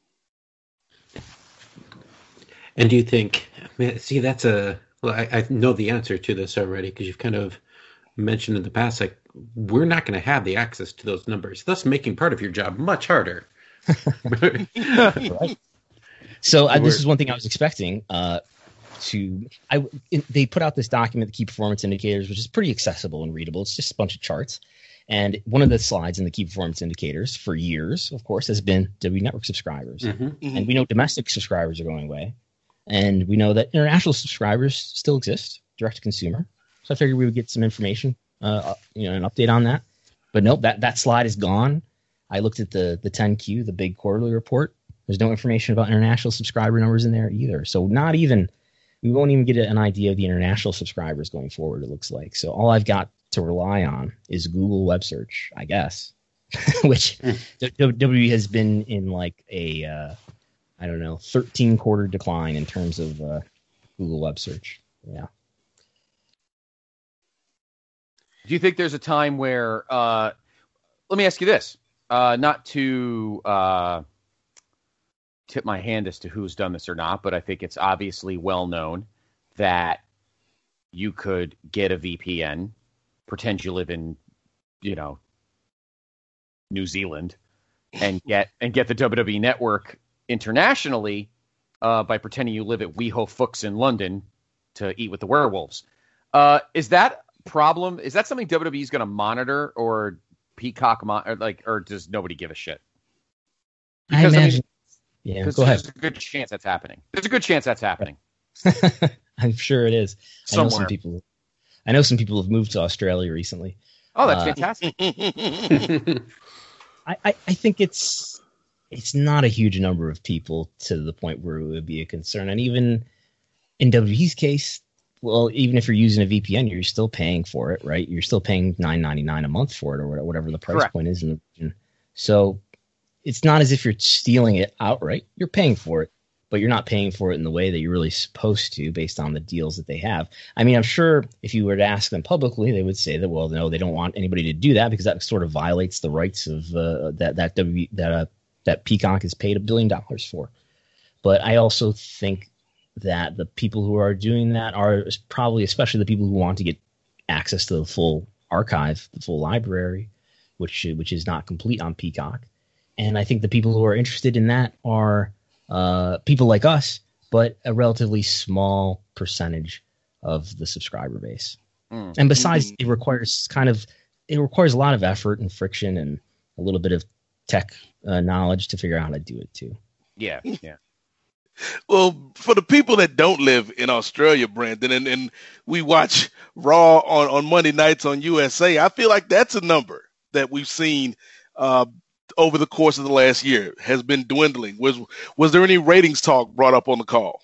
And do you think, see, that's a, well, I, I know the answer to this already because you've kind of mentioned in the past, like we're not going to have the access to those numbers, thus making part of your job much harder. Right. So uh, this is one thing I was expecting. Uh, to I it, they put out this document, the key performance indicators, which is pretty accessible and readable. It's just a bunch of charts. And one of the slides in the key performance indicators for years, of course, has been W Network subscribers. Mm-hmm. Mm-hmm. And we know domestic subscribers are going away. And we know that international subscribers still exist, direct to consumer. So I figured we would get some information, uh, you know, an update on that. But nope, that, that slide is gone. I looked at the the ten Q, the big quarterly report. There's no information about international subscriber numbers in there either. So not even, we won't even get an idea of the international subscribers going forward, it looks like. So all I've got to rely on is Google web search, I guess, which W W E has been in like a, uh, I don't know, thirteen quarter decline in terms of uh, Google web search. Yeah. Do you think there's a time where, uh, let me ask you this, uh, not to uh, tip my hand as to who's done this or not, but I think it's obviously well known that you could get a V P N, pretend you live in, you know, New Zealand, and get and get the W W E Network internationally uh, by pretending you live at WeHo Fooks in London to eat with the werewolves. Uh, is that problem? Is that something W W E is going to monitor, or Peacock, mon- or like, or does nobody give a shit? Because, I imagine. I mean, yeah, go ahead. There's a good chance that's happening. There's a good chance that's happening. I'm sure it is. Somewhere. I know some people. I know some people have moved to Australia recently. Oh, that's uh, fantastic. I, I, I think it's it's not a huge number of people to the point where it would be a concern. And even in W W E's case, well, even if you're using a V P N, you're still paying for it, right? You're still paying nine ninety-nine a month for it, or whatever the price Correct. point is in the region. So it's not as if you're stealing it outright. You're paying for it, but you're not paying for it in the way that you're really supposed to based on the deals that they have. I mean, I'm sure if you were to ask them publicly, they would say that, well, no, they don't want anybody to do that because that sort of violates the rights of uh, that that w, that uh, that Peacock is paid a billion dollars for. But I also think that the people who are doing that are probably, especially the people who want to get access to the full archive, the full library, which which is not complete on Peacock. And I think the people who are interested in that are uh, people like us, but a relatively small percentage of the subscriber base. Mm. And besides, it requires kind of it requires a lot of effort and friction and a little bit of tech uh, knowledge to figure out how to do it too. Yeah, yeah. Well, for the people that don't live in Australia, Brandon, and, and we watch Raw on, on Monday nights on U S A, I feel like that's a number that we've seen uh, over the course of the last year has been dwindling. Was was there any ratings talk brought up on the call?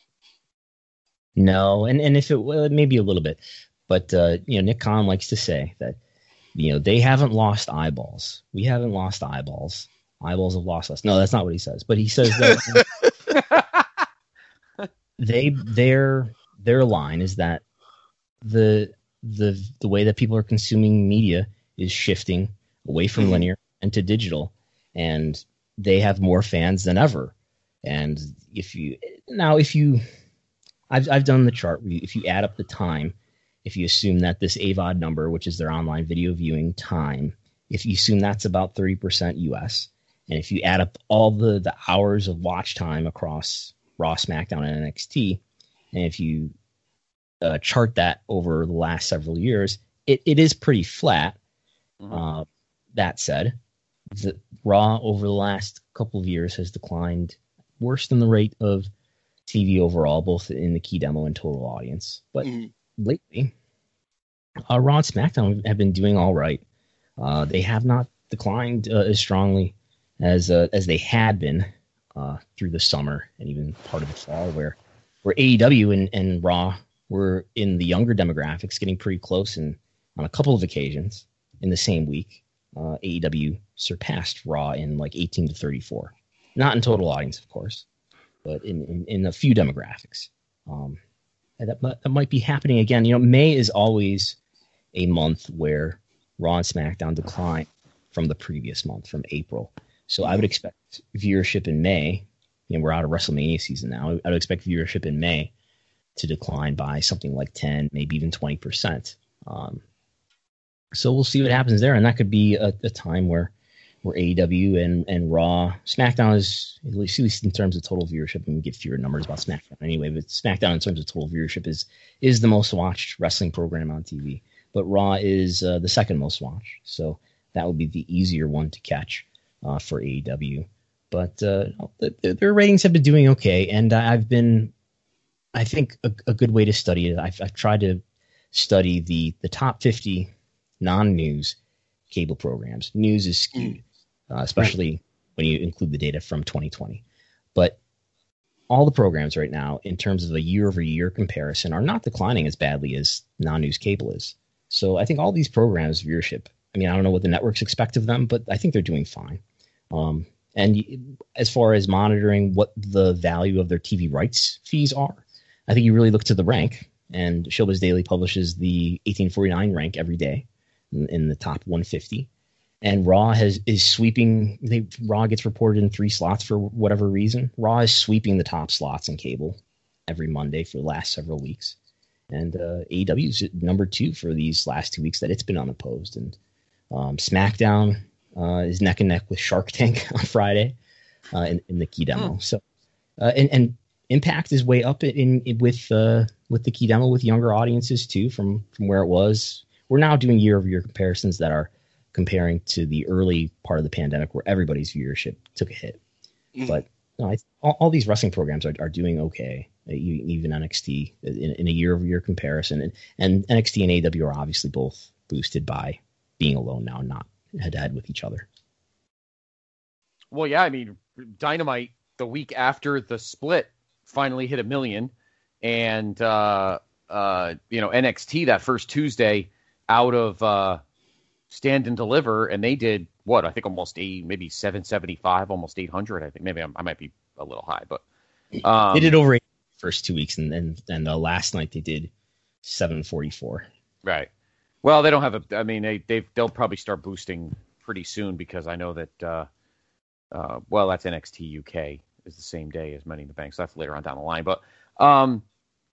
No, and, and if it well, maybe a little bit, but uh, you know, Nick Khan likes to say that you know they haven't lost eyeballs. We haven't lost eyeballs. Eyeballs have lost us. No, that's not what he says. But he says that they their their line is that the the the way that people are consuming media is shifting away from mm-hmm. linear and to digital, and they have more fans than ever. And if you now if you I've I've done the chart. If you add up the time, if you assume that this A V O D number, which is their online video viewing time, if you assume that's about thirty percent U S, and if you add up all the, the hours of watch time across Raw, SmackDown, and N X T, and if you uh, chart that over the last several years, it, it is pretty flat. Mm-hmm. Uh, that said, the Raw over the last couple of years has declined worse than the rate of T V overall, both in the key demo and total audience. But mm-hmm. lately, uh, Raw and SmackDown have been doing all right. Uh, they have not declined uh, as strongly as uh, as they had been uh, through the summer and even part of the fall, where where A E W and, and Raw were in the younger demographics, getting pretty close, and on a couple of occasions in the same week, uh, A E W surpassed Raw in like eighteen to thirty-four. Not in total audience, of course, but in, in, in a few demographics. Um, and that, that might be happening again. You know, May is always a month where Raw and SmackDown decline from the previous month, from April. So I would expect viewership in May, you know, we're out of WrestleMania season now, I would expect viewership in May to decline by something like ten, maybe even twenty percent. Um, So we'll see what happens there, and that could be a, a time where where A E W and, and Raw, SmackDown is, at least, at least in terms of total viewership, and we get fewer numbers about SmackDown anyway, but SmackDown in terms of total viewership is is the most watched wrestling program on T V. But Raw is uh, the second most watched, so that would be the easier one to catch uh, for A E W. But uh, the, their ratings have been doing okay, and I've been, I think, a, a good way to study it. I've, I've tried to study the, the top fifty non-news cable programs. News is skewed. Uh, especially right. when you include the data from twenty twenty. But all the programs right now, in terms of a year-over-year comparison, are not declining as badly as non-news cable is. So I think all these programs' viewership, I mean, I don't know what the networks expect of them, but I think they're doing fine. Um, and as far as monitoring what the value of their T V rights fees are, I think you really look to the rank. And Showbiz Daily publishes the eighteen forty-nine rank every day in, in the top one fifty. And Raw has is sweeping. They, Raw gets reported in three slots for whatever reason. Raw is sweeping the top slots in cable every Monday for the last several weeks, and uh, A E W is number two for these last two weeks that it's been unopposed. And um, SmackDown uh, is neck and neck with Shark Tank on Friday uh, in, in the key demo. So, uh, and, and Impact is way up in, in with uh, with the key demo with younger audiences too from from where it was. We're now doing year over year comparisons that are comparing to the early part of the pandemic where everybody's viewership took a hit. Mm. But no, I, all, all these wrestling programs are, are doing okay, even N X T in, in a year-over-year comparison. And, and N X T and A E W are obviously both boosted by being alone now, not head-to-head with each other. Well, yeah, I mean, Dynamite, the week after the split, finally hit a million. And, uh, uh, you know, N X T that first Tuesday out of uh, – Stand and Deliver, and they did what I think almost eight, maybe seven seventy-five, almost eight hundred. I think maybe I'm, I might be a little high, but um, they did over eight first two weeks, and then and the last night they did seven forty-four. Right. Well, they don't have a. I mean, they they they'll probably start boosting pretty soon because I know that. Uh, uh, well, that's N X T U K is the same day as Money in the Bank, so that's later on down the line. But um,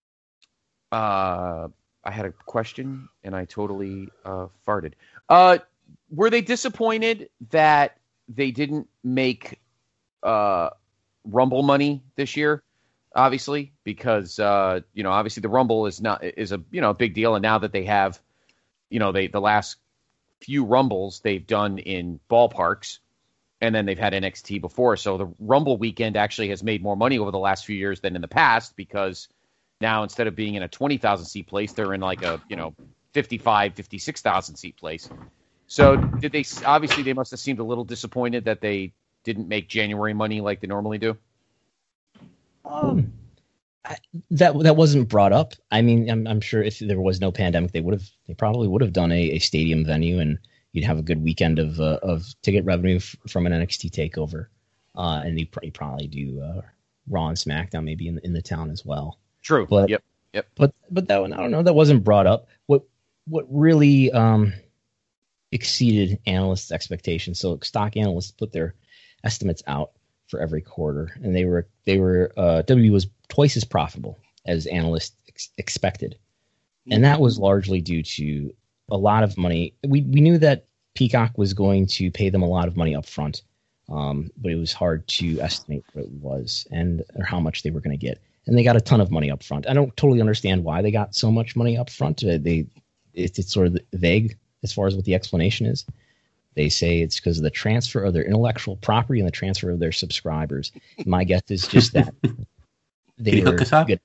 uh. I had a question and I totally uh, farted. Uh, were they disappointed that they didn't make uh, Rumble money this year? Obviously, because uh, you know, obviously the Rumble is not is a you know a big deal, and now that they have, you know, they the last few Rumbles they've done in ballparks, and then they've had N X T before, so the Rumble weekend actually has made more money over the last few years than in the past because. Now, instead of being in a twenty thousand seat place, they're in like a, you know, fifty-five, fifty-six thousand seat place. So did they, obviously they must have seemed a little disappointed that they didn't make January money like they normally do. Um, I, that, that wasn't brought up. I mean, I'm, I'm sure if there was no pandemic, they would have, they probably would have done a, a stadium venue and you'd have a good weekend of, uh, of ticket revenue f- from an N X T takeover. Uh, and you'd probably, probably do, uh, Raw and SmackDown maybe in, in the town as well. True. But, yep. Yep. But but that one, I don't know, that wasn't brought up. What what really um, exceeded analysts' expectations. So stock analysts put their estimates out for every quarter, and they were they were uh, W W E was twice as profitable as analysts ex- expected, and that was largely due to a lot of money. We we knew that Peacock was going to pay them a lot of money up front, um, but it was hard to estimate what it was and or how much they were going to get. And they got a ton of money up front. I don't totally understand why they got so much money up front. They, it's, it's sort of vague as far as what the explanation is. They say it's because of the transfer of their intellectual property and the transfer of their subscribers. My guess is just that they were good.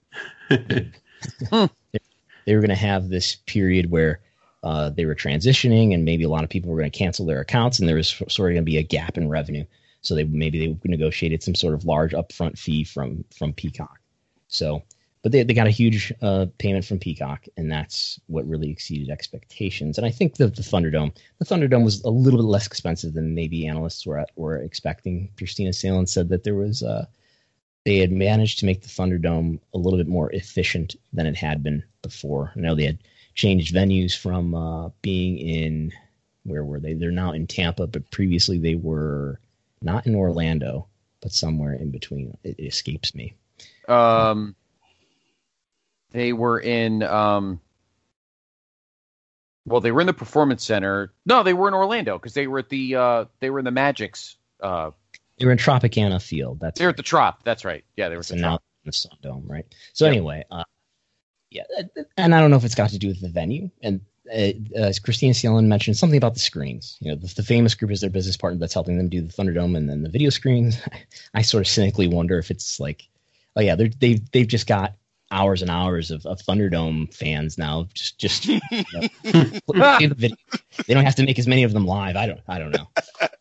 They were going to have this period where uh, they were transitioning, and maybe a lot of people were going to cancel their accounts, and there was sort of going to be a gap in revenue. So they maybe they negotiated some sort of large upfront fee from from Peacock. So, but they they got a huge uh, payment from Peacock, and that's what really exceeded expectations. And I think the the Thunderdome, the Thunderdome was a little bit less expensive than maybe analysts were were expecting. Christina Salen said that there was uh, they had managed to make the Thunderdome a little bit more efficient than it had been before. I know they had changed venues from uh, being in where were they? They're now in Tampa, but previously they were. Not in Orlando, but somewhere in between. It, it escapes me. Um, they were in. Um, Well, they were in the Performance Center. No, they were in Orlando because they were at the uh, they were in the Magic's. Uh, they were in Tropicana Field. That's they were right. at the Trop. That's right. Yeah, they were at the now Trop. in the Sun Dome, right? So Yep. anyway, uh, yeah, and I don't know if it's got to do with the venue. And uh, as Christina Seelan mentioned, something about the screens. You know, the, the Famous Group is their business partner that's helping them do the Thunderdome, and then the video screens. I sort of cynically wonder if it's like, oh yeah, they're, they've they've just got hours and hours of, of Thunderdome fans now. Just just you know, play the video. They don't have to make as many of them live. I don't I don't know.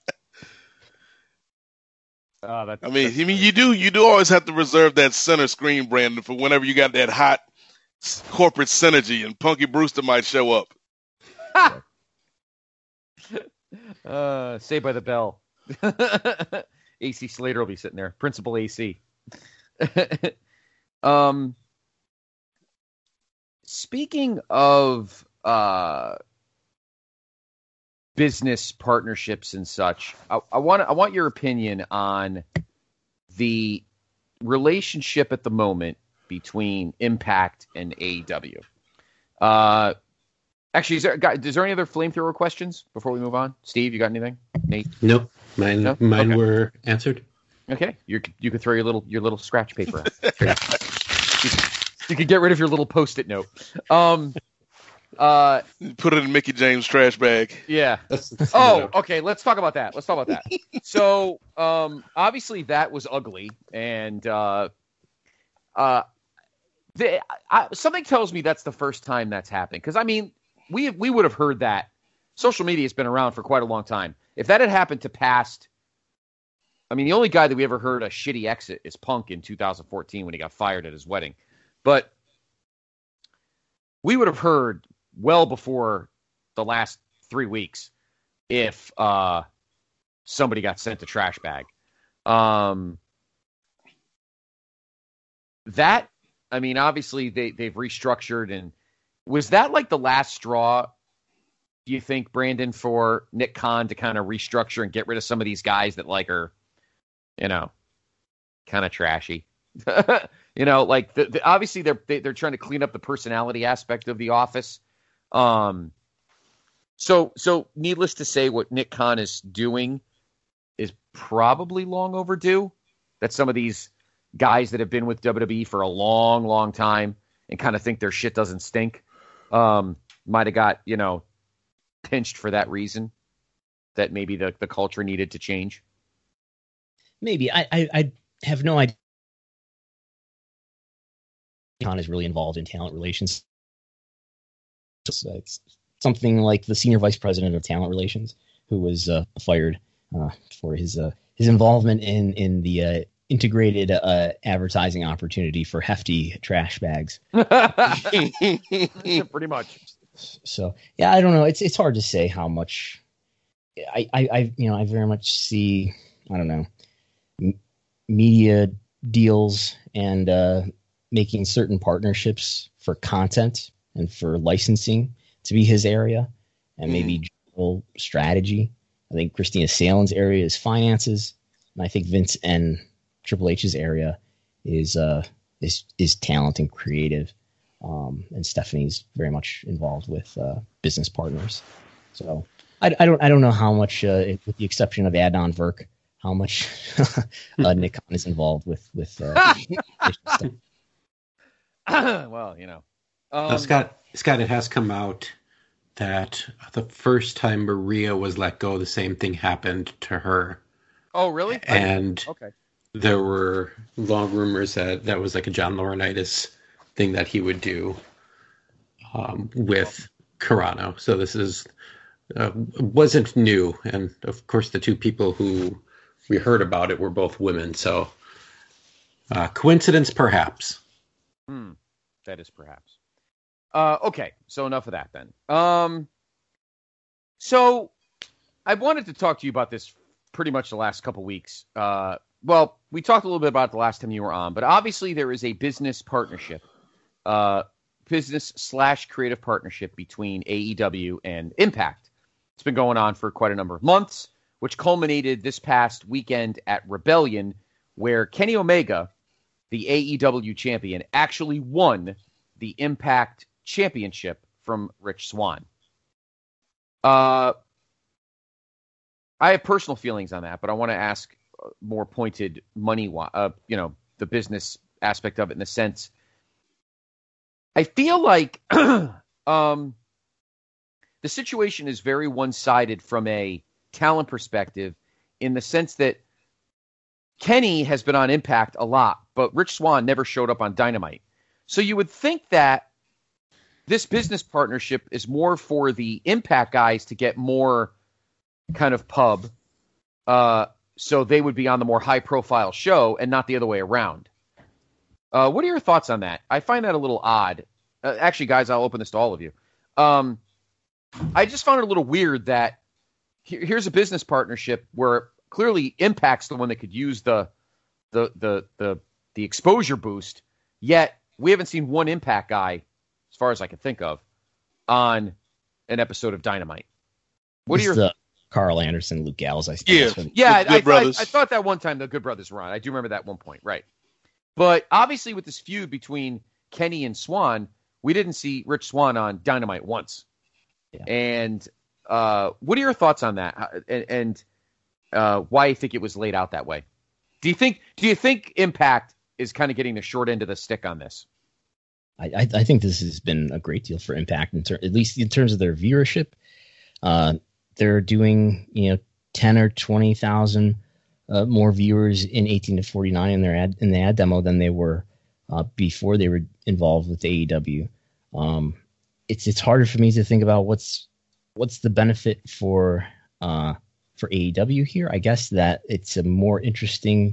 Oh, that's, I mean, that's I mean, you do you do always have to reserve that center screen, Brandon, for whenever you got that hot s- corporate synergy, and Punky Brewster might show up. uh, Saved by the Bell. A C Slater will be sitting there. Principal A C. um, speaking of uh, business partnerships and such, I, I want I want your opinion on the relationship at the moment between Impact and A E W. Uh, actually, is there, is there any other flamethrower questions before we move on? Steve, you got anything? Nate? Nope. Mine, No? mine Okay. were answered. Okay, you you could throw your little your little scratch paper out. you, you could get rid of your little post-it note. Um, uh, Put it in Mickey James' trash bag. yeah. That's, that's Oh, okay. Let's talk about that. Let's talk about that. So, um, obviously that was ugly, and uh, uh, the, I, something tells me that's the first time that's happened. Because I mean, we we would have heard that. Social media has been around for quite a long time. If that had happened to past, I mean, the only guy that we ever heard a shitty exit is Punk in two thousand fourteen when he got fired at his wedding. But we would have heard well before the last three weeks if uh, somebody got sent to trash bag. Um, that, I mean, obviously they, they've restructured. And was that like the last straw, do you think, Brandon, for Nick Khan to kind of restructure and get rid of some of these guys that like are, you know, kind of trashy? You know, like the, the, obviously they're they, they're trying to clean up the personality aspect of the office. Um, so so needless to say, what Nick Khan is doing is probably long overdue. That some of these guys that have been with W W E for a long, long time and kind of think their shit doesn't stink, um, might have got, you know, pinched for that reason. That maybe the, the culture needed to change. Maybe I, I I have no idea. Khan is really involved in talent relations. So it's something like the senior vice president of talent relations, who was uh, fired uh, for his uh, his involvement in in the uh, integrated uh, advertising opportunity for hefty trash bags. Pretty much. So yeah, I don't know. It's it's hard to say how much. I I, I you know I very much see I don't know m- media deals and uh, making certain partnerships for content and for licensing to be his area, and maybe mm. general strategy. I think Christina Seelan's area is finances, and I think Vince and Triple H's area is uh is is talent and creative. Um, and Stephanie's very much involved with uh, business partners. So I, I don't I don't know how much, uh, with the exception of Adnan Virk, how much uh, Nick Khan is involved with with. Uh, well, you know, um, uh, Scott Scott, it has come out that the first time Maria was let go, the same thing happened to her. Oh, really? And okay. There were long rumors that that was like a John Laurinaitis thing that he would do um, with Carano. So this is uh, wasn't new, and of course the two people who we heard about it were both women. So uh, coincidence, perhaps. Hmm. That is perhaps. Uh, okay, so enough of that then. Um, so I wanted to talk to you about this pretty much the last couple weeks. Uh, well, we talked a little bit about it the last time you were on, but obviously there is a business partnership, uh, business slash creative partnership between A E W and Impact. It's been going on for quite a number of months, which culminated this past weekend at Rebellion, where Kenny Omega, the A E W champion, actually won the Impact Championship from Rich Swann. Uh, I have personal feelings on that, but I want to ask more pointed money, uh, you know, the business aspect of it in the sense. I feel like um, the situation is very one-sided from a talent perspective in the sense that Kenny has been on Impact a lot, but Rich Swann never showed up on Dynamite. So you would think that this business partnership is more for the Impact guys to get more kind of pub, uh, so they would be on the more high-profile show and not the other way around. Uh, what are your thoughts on that? I find that a little odd. Uh, actually, guys, I'll open this to all of you. Um, I just found it a little weird that here, here's a business partnership where clearly Impact's the one that could use the the the the the exposure boost, yet we haven't seen one Impact guy, as far as I can think of, on an episode of Dynamite. What are your the Carl Anderson, Luke Gallows? I think. Yeah, that's what- yeah, Good I, I, Brothers. I thought that one time the Good Brothers were on. I do remember that one point, right? But obviously, with this feud between Kenny and Swann, we didn't see Rich Swann on Dynamite once. Yeah. And uh, what are your thoughts on that, How- and, and uh, why you think it was laid out that way? Do you think? Do you think Impact is kind of getting the short end of the stick on this? I, I, I think this has been a great deal for Impact, in ter- at least in terms of their viewership. Uh, they're doing, you know, ten or twenty thousand uh, more viewers in eighteen to forty-nine in their ad in the ad demo than they were uh, before they were involved with A E W. Um, it's it's harder for me to think about what's what's the benefit for uh, for A E W here. I guess that it's a more interesting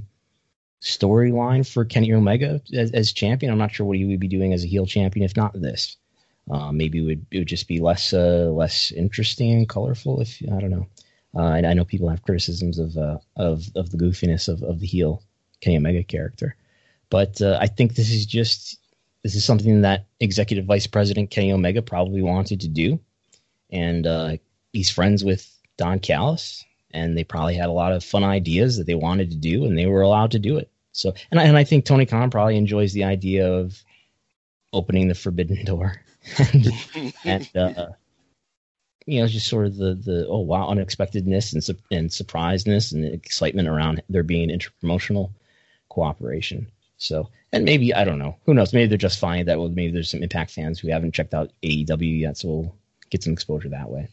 storyline for Kenny Omega as, as champion. I'm not sure what he would be doing as a heel champion if not this. Uh, maybe it would it would just be less uh, less interesting and colorful. If I don't know, uh, and I know people have criticisms of uh, of of the goofiness of, of the heel Kenny Omega character, but uh, I think this is just this is something that Executive Vice President Kenny Omega probably wanted to do, and uh, he's friends with Don Callis, and they probably had a lot of fun ideas that they wanted to do, and they were allowed to do it. So, and I, and I think Tony Khan probably enjoys the idea of opening the forbidden door. and, and uh, you know, just sort of the, the oh wow unexpectedness and su- and surpriseness and excitement around there being interpromotional cooperation. So, and maybe I don't know, who knows? Maybe they're just fine that. Well, maybe there's some Impact fans who haven't checked out A E W yet, so we'll get some exposure that way.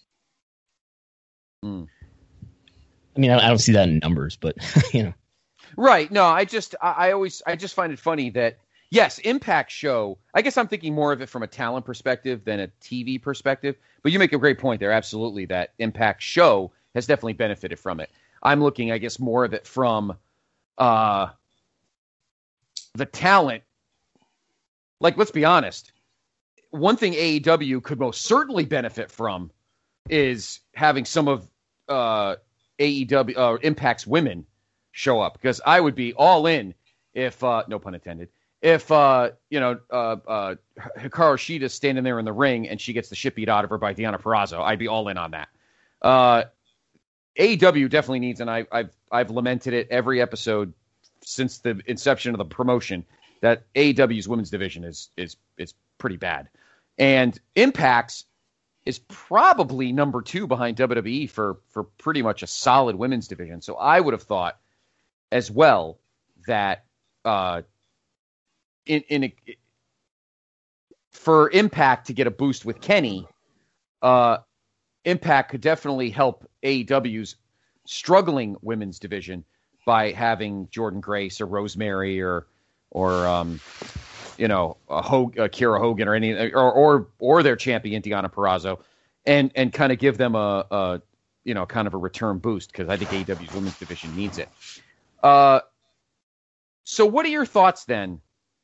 Mm. I mean, I, I don't see that in numbers, but you know, Right. No, I just I, I always I just find it funny that. Yes, Impact show. I guess I'm thinking more of it from a talent perspective than a T V perspective. But you make a great point there, absolutely, that Impact show has definitely benefited from it. I'm looking, I guess, more of it from uh, the talent. Like, let's be honest. One thing A E W could most certainly benefit from is having some of uh, A E W uh, Impact's women show up, because I would be all in if, uh, no pun intended, If, uh, you know, uh, uh, Hikaru Shida's standing there in the ring and she gets the shit beat out of her by Deonna Purrazzo, I'd be all in on that. Uh, A E W definitely needs, and I, I've I've lamented it every episode since the inception of the promotion, that A E W's women's division is is is pretty bad. And Impact's is probably number two behind W W E for, for pretty much a solid women's division. So I would have thought as well that uh, in, in a, for Impact to get a boost with Kenny, uh, Impact could definitely help A E W's struggling women's division by having Jordan Grace or Rosemary or or um, you know a Ho- uh, Kiera Hogan or any or or or their champion Deonna Purrazzo, and and kind of give them a, a you know kind of a return boost, because I think A E W's women's division needs it. Uh, so what are your thoughts then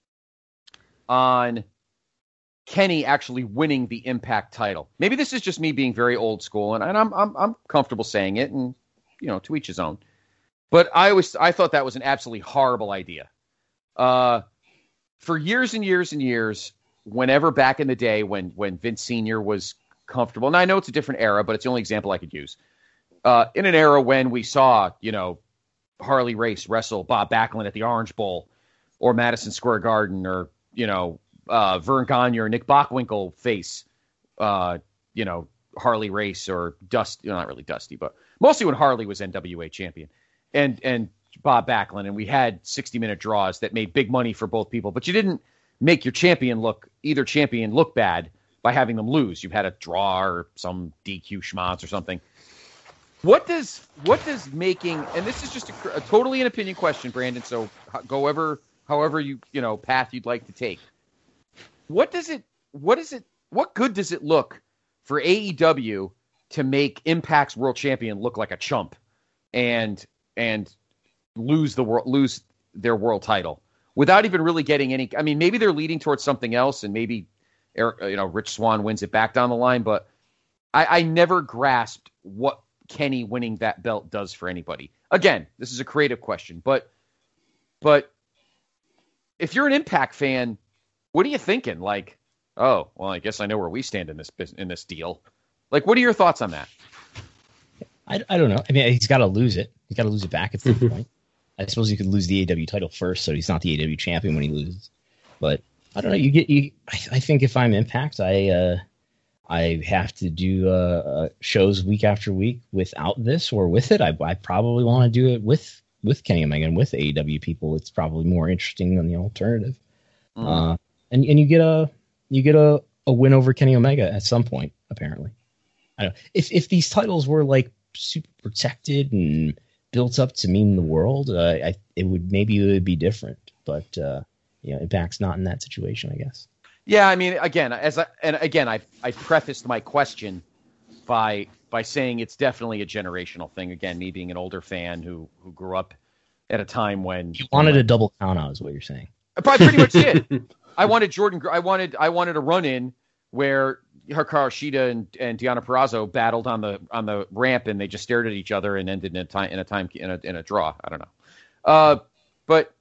on Kenny actually winning the Impact title? Maybe this is just me being very old school, and, and I'm I'm I'm comfortable saying it, and you know, to each his own. But I always I thought that was an absolutely horrible idea. Uh, for years and years and years, whenever back in the day when when Vince Senior was comfortable, and I know it's a different era, but it's the only example I could use. Uh, in an era when we saw, you know, Harley Race wrestle Bob Backlund at the Orange Bowl or Madison Square Garden, or you know, uh, Vern Gagne or Nick Bockwinkel face, uh, you know, Harley Race or Dusty, not really Dusty, but mostly when Harley was N W A champion, and and Bob Backlund, and we had sixty minute draws that made big money for both people, but you didn't make your champion look either champion look bad by having them lose. You had a draw or some D Q schmoz or something. What does what does making, and this is just a, a totally an opinion question, Brandon, so go ever however you you know path you'd like to take. What does it what is it what good does it look for A E W to make Impact's world champion look like a chump and and lose the world lose their world title without even really getting any? I mean, maybe they're leading towards something else, and maybe you know Rich Swann wins it back down the line, but I, I never grasped what Kenny winning that belt does for anybody. Again, this is a creative question, but but if you're an Impact fan, what are you thinking? Like, oh, well, I guess I know where we stand in this in this deal. Like, what are your thoughts on that? I, I don't know. I mean, he's got to lose it. He's got to lose it back at some point. I suppose you could lose the A E W title first, so he's not the A E W champion when he loses. But I don't know. You get you. I, I think if I'm Impact, I uh, I have to do uh, shows week after week without this or with it. I, I probably want to do it with with Kenny Omega and with A E W people. It's probably more interesting than the alternative. Mm. Uh, and and you get a you get a, a win over Kenny Omega at some point. Apparently, I don't know. If if these titles were like super protected and built up to mean the world, uh, I it would maybe it would be different. But uh, you know, Impact's not in that situation, I guess. Yeah, I mean, again, as I, and again, I I prefaced my question by by saying it's definitely a generational thing. Again, me being an older fan who who grew up at a time when you wanted a double count out, is what you're saying. I probably pretty much did. I wanted Jordan. I wanted I wanted a run in where Hikaru Shida and, and Deonna Purrazzo battled on the on the ramp, and they just stared at each other and ended in a time in a time in a in a draw. I don't know, uh, but.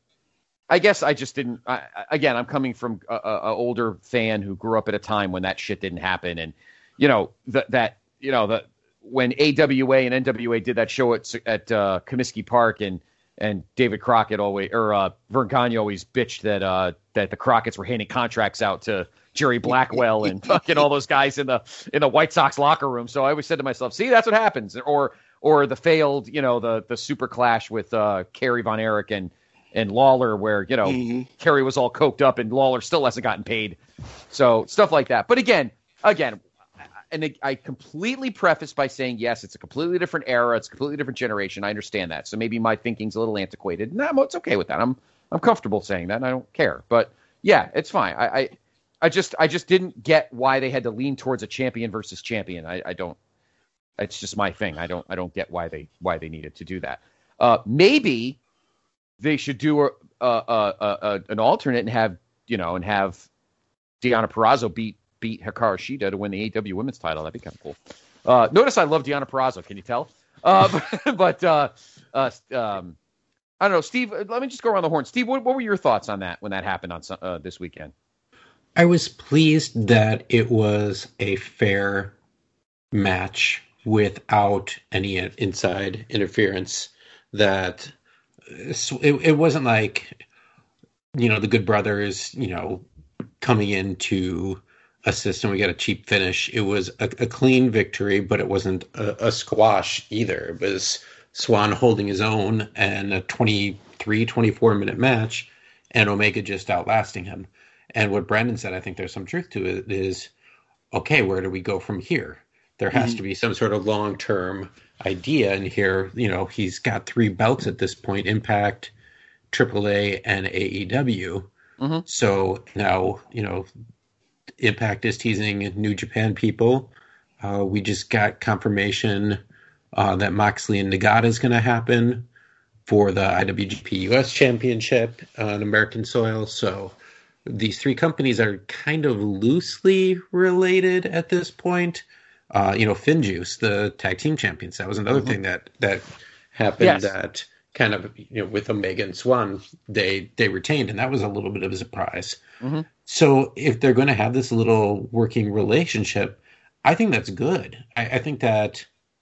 I guess I just didn't. I, again, I'm coming from a, a older fan who grew up at a time when that shit didn't happen, and you know that that you know that when A W A and N W A did that show at at uh, Comiskey Park, and and David Crockett always or uh, Vern Gagne always bitched that uh, that the Crockett's were handing contracts out to Jerry Blackwell and fucking all those guys in the in the White Sox locker room. So I always said to myself, "See, that's what happens." Or or the failed, you know, the the super clash with uh, Kerry Von Erich and. and Lawler, where, you know, mm-hmm. Kerry was all coked up and Lawler still hasn't gotten paid. So stuff like that. But again, again, and I completely preface by saying, yes, it's a completely different era. It's a completely different generation. I understand that. So maybe my thinking's a little antiquated. No, it's okay with that. I'm, I'm comfortable saying that and I don't care, but yeah, it's fine. I, I, I just, I just didn't get why they had to lean towards a champion versus champion. I, I don't, it's just my thing. I don't, I don't get why they, why they needed to do that. Uh, maybe, they should do a, a, a, a an alternate and have you know and have Deonna Purrazzo beat beat Hikaru Shida to win the A E W Women's title. That'd be kind of cool. Uh, notice I love Deonna Purrazzo. Can you tell? Uh, but but uh, uh, um, I don't know, Steve. Let me just go around the horn. Steve, what, what were your thoughts on that when that happened on uh, this weekend? I was pleased that it was a fair match without any inside interference. That. It, it wasn't like, you know, the Good Brothers, you know, coming in to assist and we got a cheap finish. It was a, a clean victory, but it wasn't a, a squash either. It was Swann holding his own and a twenty-three, twenty-four minute match and Omega just outlasting him. And what Brandon said, I think there's some truth to it, is, okay, where do we go from here? There has mm-hmm. to be some sort of long-term idea in here. You know, he's got three belts at this point: Impact, triple A, and A E W. Mm-hmm. So now, you know, Impact is teasing New Japan people. Uh, we just got confirmation uh, that Moxley and Nagata is going to happen for the I W G P U S Championship on American soil. So these three companies are kind of loosely related at this point. Uh, you know, Finjuice, the tag team champions. That was another mm-hmm. thing that that happened. Yes. That kind of, you know, with Omega and Swann, they they retained, and that was a little bit of a surprise. Mm-hmm. So if they're going to have this little working relationship, I think that's good. I, I think that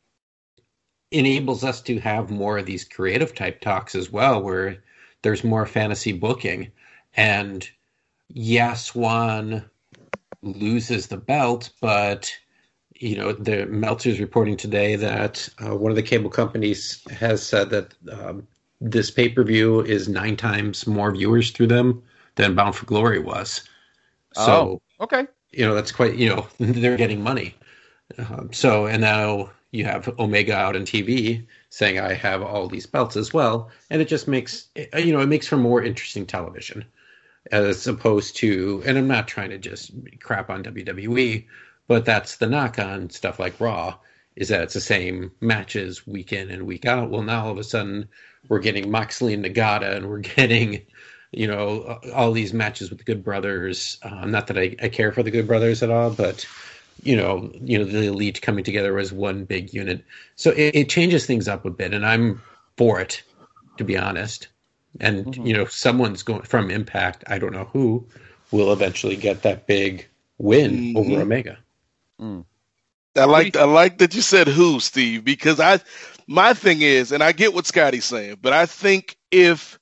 enables us to have more of these creative type talks as well, where there's more fantasy booking. And yeah, Swann loses the belt, but you know, the Meltzer's reporting today that uh, one of the cable companies has said that um, this pay-per-view is nine times more viewers through them than Bound for Glory was. So, oh, okay. You know, that's quite, you know, they're getting money. Um, so, and now you have Omega out on T V saying, I have all these belts as well. And it just makes, you know, it makes for more interesting television as opposed to, and I'm not trying to just crap on W W E, but that's the knock on stuff like Raw, is that it's the same matches week in and week out. Well, now all of a sudden we're getting Moxley and Nagata, and we're getting, you know, all these matches with the Good Brothers. Um, not that I, I care for the Good Brothers at all, but you know, you know, the Elite coming together as one big unit. So it, it changes things up a bit, and I'm for it, to be honest. And mm-hmm. you know, someone's going from Impact, I don't know who, will eventually get that big win mm-hmm. over Omega. Mm. I like I like that you said who, Steve, because I my thing is, and I get what Scotty's saying, but I think if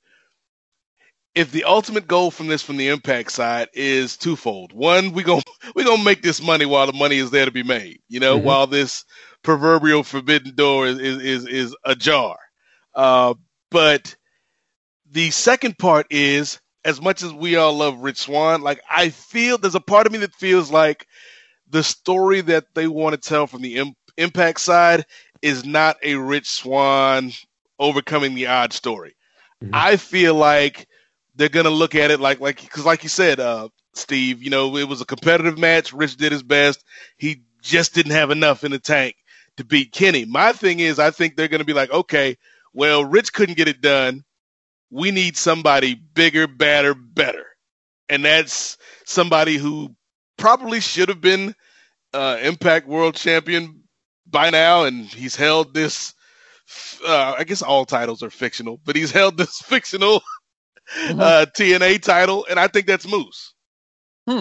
if the ultimate goal from this, from the Impact side, is twofold. One, we gonna we gonna make this money while the money is there to be made. You know, mm-hmm. while this proverbial forbidden door is is is, is ajar. Uh, but the second part is, as much as we all love Rich Swann, like I feel there's a part of me that feels like the story that they want to tell from the Im- Impact side is not a Rich Swann overcoming the odds story. Mm-hmm. I feel like they're going to look at it like, like, because like you said, uh, Steve, you know, it was a competitive match. Rich did his best. He just didn't have enough in the tank to beat Kenny. My thing is, I think they're going to be like, okay, well, Rich couldn't get it done. We need somebody bigger, badder, better. And that's somebody who probably should have been uh, Impact World Champion by now. And he's held this, uh, I guess all titles are fictional, but he's held this fictional Mm-hmm. Uh, T N A title, and I think that's Moose. Hmm.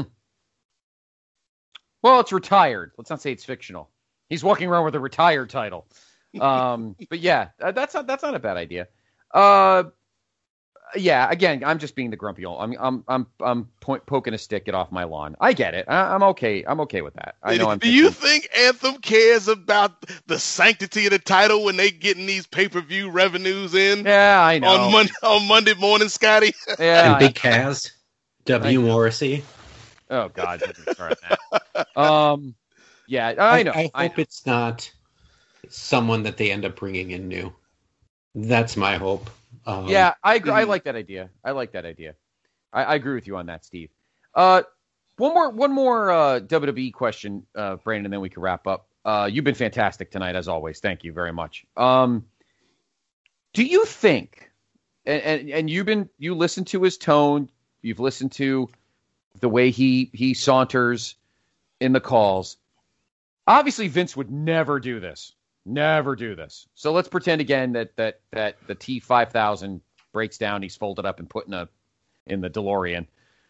Well, it's retired. Let's not say it's fictional. He's walking around with a retired title. Um, but yeah, that's not that's not a bad idea. Uh, yeah. Again, I'm just being the grumpy old. I'm I'm I'm I'm point, poking a stick it off my lawn. I get it. I, I'm okay. I'm okay with that. I know. I'm Do you think Anthem cares about the sanctity of the title when they getting these pay per view revenues in? Yeah, I know. On Monday on Monday morning, Scotty. Yeah, and Big Kaz, W Morrissey. Oh God, start that. Um, yeah, I know. I, I hope I know. It's not someone that they end up bringing in new. That's my hope. Um, yeah, I agree. I like that idea. I like that idea. I, I agree with you on that, Steve. Uh, one more, one more uh, W W E question, uh, Brandon, then we can wrap up. Uh, you've been fantastic tonight, as always. Thank you very much. Um, do you think, and, and and you've been, you listened to his tone, you've listened to the way he he saunters in the calls. Obviously, Vince would never do this. Never do this. So let's pretend again that that that the T five thousand breaks down. He's folded up and put in a in the DeLorean.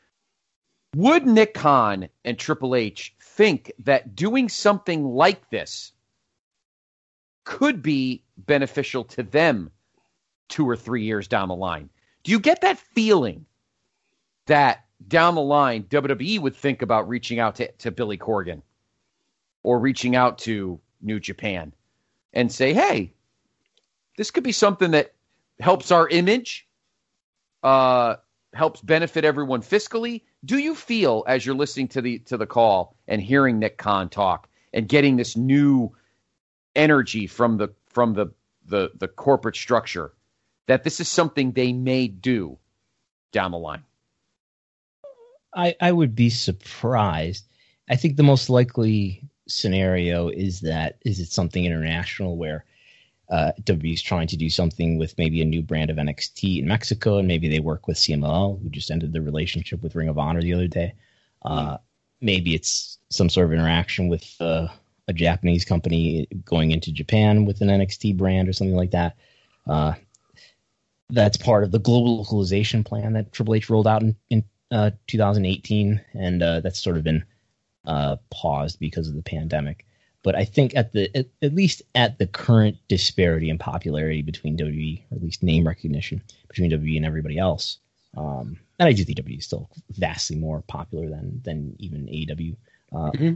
Would Nick Khan and Triple H think that doing something like this could be beneficial to them two or three years down the line? Do you get that feeling that down the line W W E would think about reaching out to, to Billy Corgan or reaching out to New Japan and say, hey, this could be something that helps our image, uh, helps benefit everyone fiscally? Do you feel, as you're listening to the to the call and hearing Nick Khan talk and getting this new energy from the from the the, the corporate structure, that this is something they may do down the line? I, I would be surprised. I think the most likely scenario is that is it something international where uh, W W E is trying to do something with maybe a new brand of N X T in Mexico, and maybe they work with C M L L, who just ended the relationship with Ring of Honor the other day. Uh, mm. Maybe it's some sort of interaction with uh, a Japanese company going into Japan with an N X T brand or something like that. Uh, that's part of the global localization plan that Triple H rolled out in, in uh, two thousand eighteen, and uh, that's sort of been uh, paused because of the pandemic. But I think at the at, at least at the current disparity in popularity between W W E, or at least name recognition between W W E and everybody else, um, and I do think W W E is still vastly more popular than than even A E W. Uh, mm-hmm.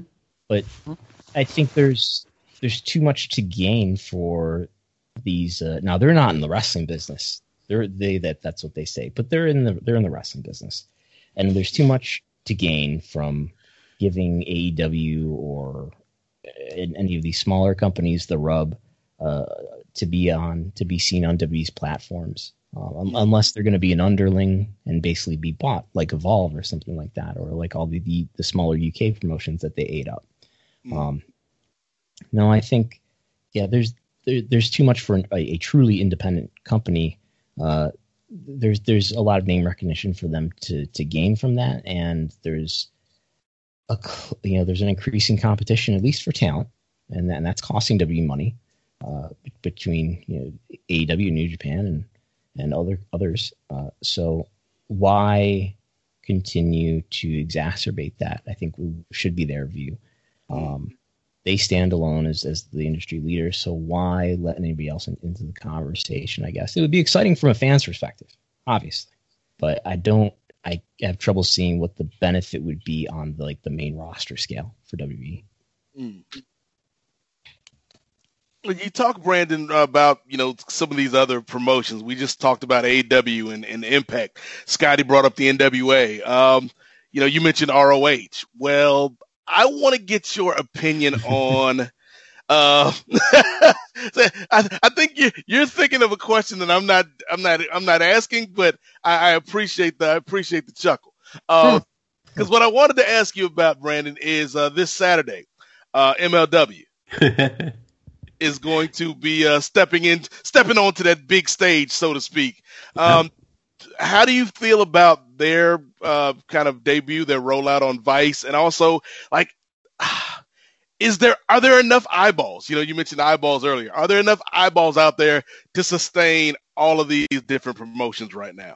But I think there's there's too much to gain for these. Uh, now they're not in the wrestling business. They're they that that's what they say, but they're in the they're in the wrestling business, and there's too much to gain from giving A E W or any of these smaller companies the rub uh, to be on to be seen on W W's platforms, um, unless they're going to be an underling and basically be bought like Evolve or something like that, or like all the the, the smaller U K promotions that they ate up. Um, no, I think yeah, there's there, there's too much for an, a, a truly independent company. Uh, there's there's a lot of name recognition for them to to gain from that, and there's a you know there's an increasing competition, at least for talent, and, that, and that's costing W money uh, between you know A E W, New Japan, and and other others. Uh, so why continue to exacerbate that? I think we should be their view. Um, they stand alone as as the industry leader, so why let anybody else in, into the conversation? I guess it would be exciting from a fan's perspective, obviously, but I don't. I have trouble seeing what the benefit would be on the, like the main roster scale for W W E. Mm. You talk, Brandon, about you know some of these other promotions. We just talked about A E W and, and Impact. Scotty brought up the N W A. Um, you know, you mentioned R O H. Well, I want to get your opinion on. Uh, I, I think you, you're thinking of a question that I'm not. I'm not. I'm not asking, but I, I appreciate the. I appreciate the chuckle. Because uh, what I wanted to ask you about, Brandon, is uh, this Saturday, uh, M L W is going to be uh, stepping in, stepping onto that big stage, so to speak. Um, how do you feel about their uh, kind of debut, their rollout on Vice, and also like? Is there are there enough eyeballs? You know, you mentioned eyeballs earlier. Are there enough eyeballs out there to sustain all of these different promotions right now?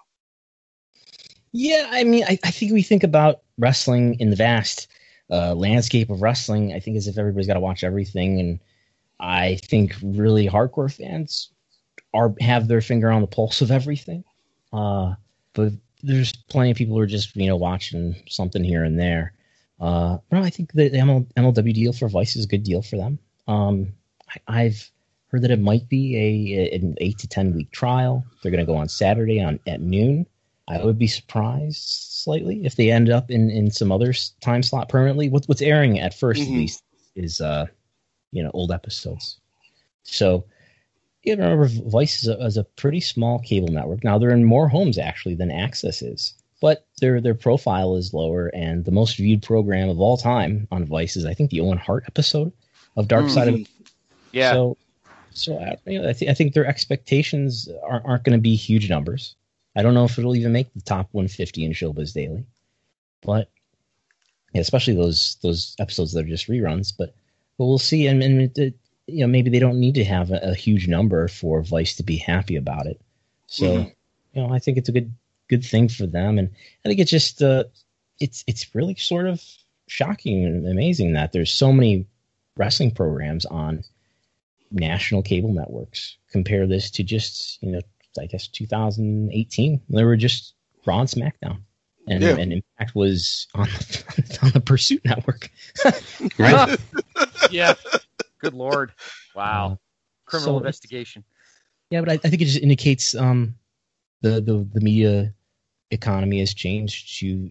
Yeah, I mean, I, I think we think about wrestling in the vast uh, landscape of wrestling. I think as if everybody's got to watch everything, and I think really hardcore fans are have their finger on the pulse of everything. Uh, but there's plenty of people who are just you know watching something here and there. Uh, no, I think the M L, M L W deal for Vice is a good deal for them. Um, I, I've heard that it might be a, an eight to ten week trial. They're going to go on Saturday on at noon. I would be surprised slightly if they end up in, in some other time slot permanently. What, what's airing at first, mm-hmm. at least, is uh, you know old episodes. So you know, remember, Vice is a, is a pretty small cable network. Now they're in more homes actually than Access is. But their their profile is lower, and the most viewed program of all time on Vice is, I think, the Owen Hart episode of Dark Side mm. of the Yeah. So, so I, you know, I, th- I think their expectations aren't, aren't going to be huge numbers. I don't know if it'll even make the top one fifty in Showbiz Daily, but yeah, especially those those episodes that are just reruns. But but we'll see, and, and it, it, you know, maybe they don't need to have a, a huge number for Vice to be happy about it. So mm-hmm. you know, I think it's a good. good thing for them, and I think it's just uh it's it's really sort of shocking and amazing that there's so many wrestling programs on national cable networks. Compare this to just you know I guess two thousand eighteen, there were just Raw and SmackDown, and yeah. and Impact was on the, on the Pursuit Network. Right? Yeah. Good Lord! Wow. Uh, Criminal so investigation. Yeah, but I, I think it just indicates um the the the media economy has changed to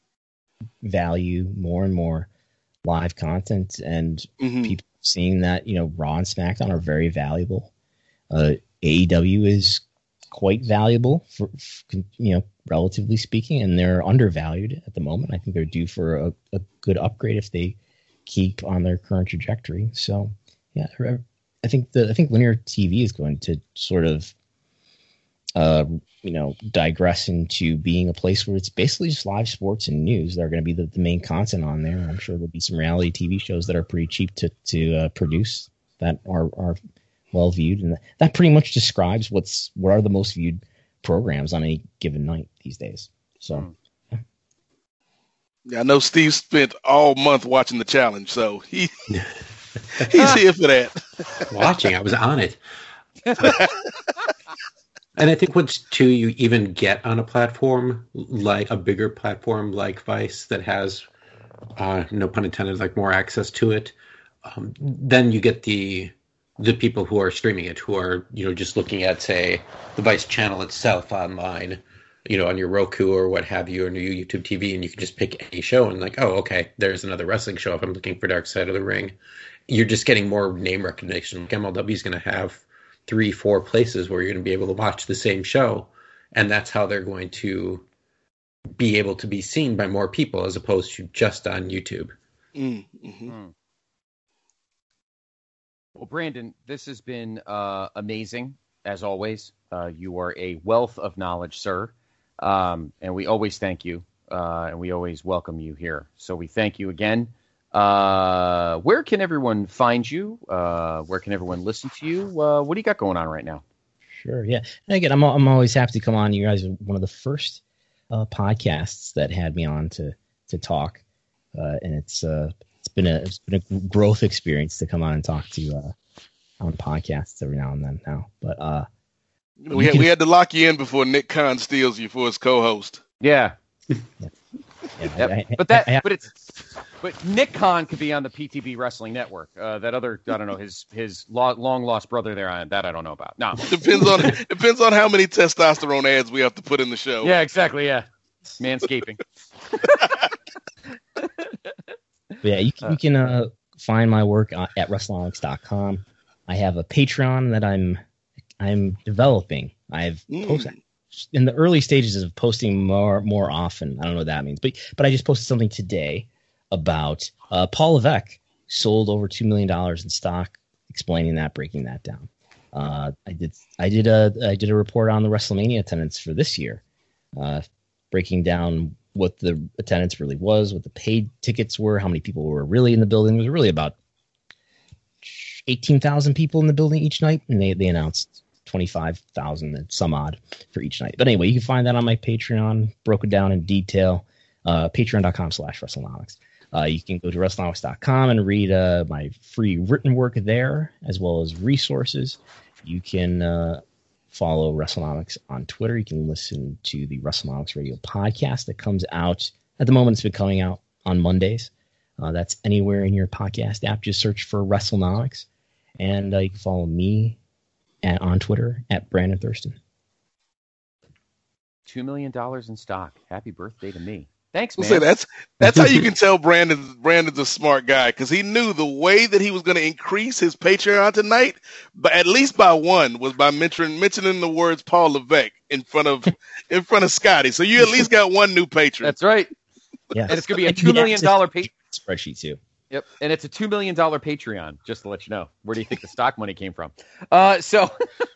value more and more live content, and mm-hmm. people seeing that you know Raw and SmackDown are very valuable. Uh, A E W is quite valuable for, for you know relatively speaking, and they're undervalued at the moment. I think they're due for a, a good upgrade if they keep on their current trajectory. So yeah, I think the I think linear T V is going to sort of uh, you know, digress into being a place where it's basically just live sports and news that are going to be the, the main content on there. I'm sure there'll be some reality T V shows that are pretty cheap to to uh, produce that are are well viewed, and that pretty much describes what's what are the most viewed programs on any given night these days. So, yeah, yeah I know Steve spent all month watching the challenge, so he he's here for that. Watching, I was on it. And I think once, too, you even get on a platform, like a bigger platform like Vice that has uh, no pun intended, like more access to it. Um, then you get the the people who are streaming it, who are, you know, just looking at, say, the Vice channel itself online, you know, on your Roku or what have you, or your YouTube T V, and you can just pick any show and like, oh, okay, there's another wrestling show if I'm looking for Dark Side of the Ring. You're just getting more name recognition. Like M L W is going to have three, four places where you're going to be able to watch the same show, and that's how they're going to be able to be seen by more people as opposed to just on YouTube. Mm-hmm. Mm. Well, Brandon, this has been uh, amazing, as always. Uh, you are a wealth of knowledge, sir, um, and we always thank you, uh, and we always welcome you here. So we thank you again. Uh, where can everyone find you? Uh, where can everyone listen to you? Uh, what do you got going on right now? Sure, yeah. And again, I'm I'm always happy to come on. You guys are one of the first uh, podcasts that had me on to to talk, uh, and it's uh, it's been a it's been a growth experience to come on and talk to uh, on podcasts every now and then now. But uh, we had, can, we had to lock you in before Nick Khan steals you for his co-host. Yeah. yeah. Yeah, yep. I, I, but that, I, I, but it's, but Nick Khan could be on the P T B Wrestling Network. Uh, that other, I don't know, his his lo- long lost brother there. On that I don't know about. No, depends on depends on how many testosterone ads we have to put in the show. Yeah, exactly. Yeah, manscaping. yeah, you can, you can uh, find my work at WrestleNomics dot com. I have a Patreon that I'm I'm developing. I've mm. posted. In the early stages of posting more more often. I don't know what that means, but but I just posted something today about uh, Paul Levesque sold over two million dollars in stock, explaining that, breaking that down. Uh, I did I did a I did a report on the WrestleMania attendance for this year, uh, breaking down what the attendance really was, what the paid tickets were, how many people were really in the building. It was really about eighteen thousand people in the building each night, and they they announced twenty-five thousand and some odd for each night. But anyway, you can find that on my Patreon, broken down in detail, uh, patreon.com slash WrestleNomics. Uh, you can go to WrestleNomics dot com and read uh, my free written work there, as well as resources. You can uh, follow WrestleNomics on Twitter. You can listen to the WrestleNomics Radio podcast that comes out. At the moment, it's been coming out on Mondays. Uh, that's anywhere in your podcast app. Just search for WrestleNomics. And uh, you can follow me At, on Twitter at Brandon Thurston. Two million dollars in stock. Happy birthday to me. Thanks, man. We'll say that's that's how you can tell Brandon Brandon's a smart guy, because he knew the way that he was going to increase his Patreon tonight, but at least by one, was by mentioning mentioning the words Paul Levesque in front of in front of Scotty. So you at least got one new patron. That's right. Yeah, and it's going to be a two million dollar pay- spreadsheet too. Yep, and it's a two million dollar Patreon, just to let you know. Where do you think the stock money came from? Uh, so,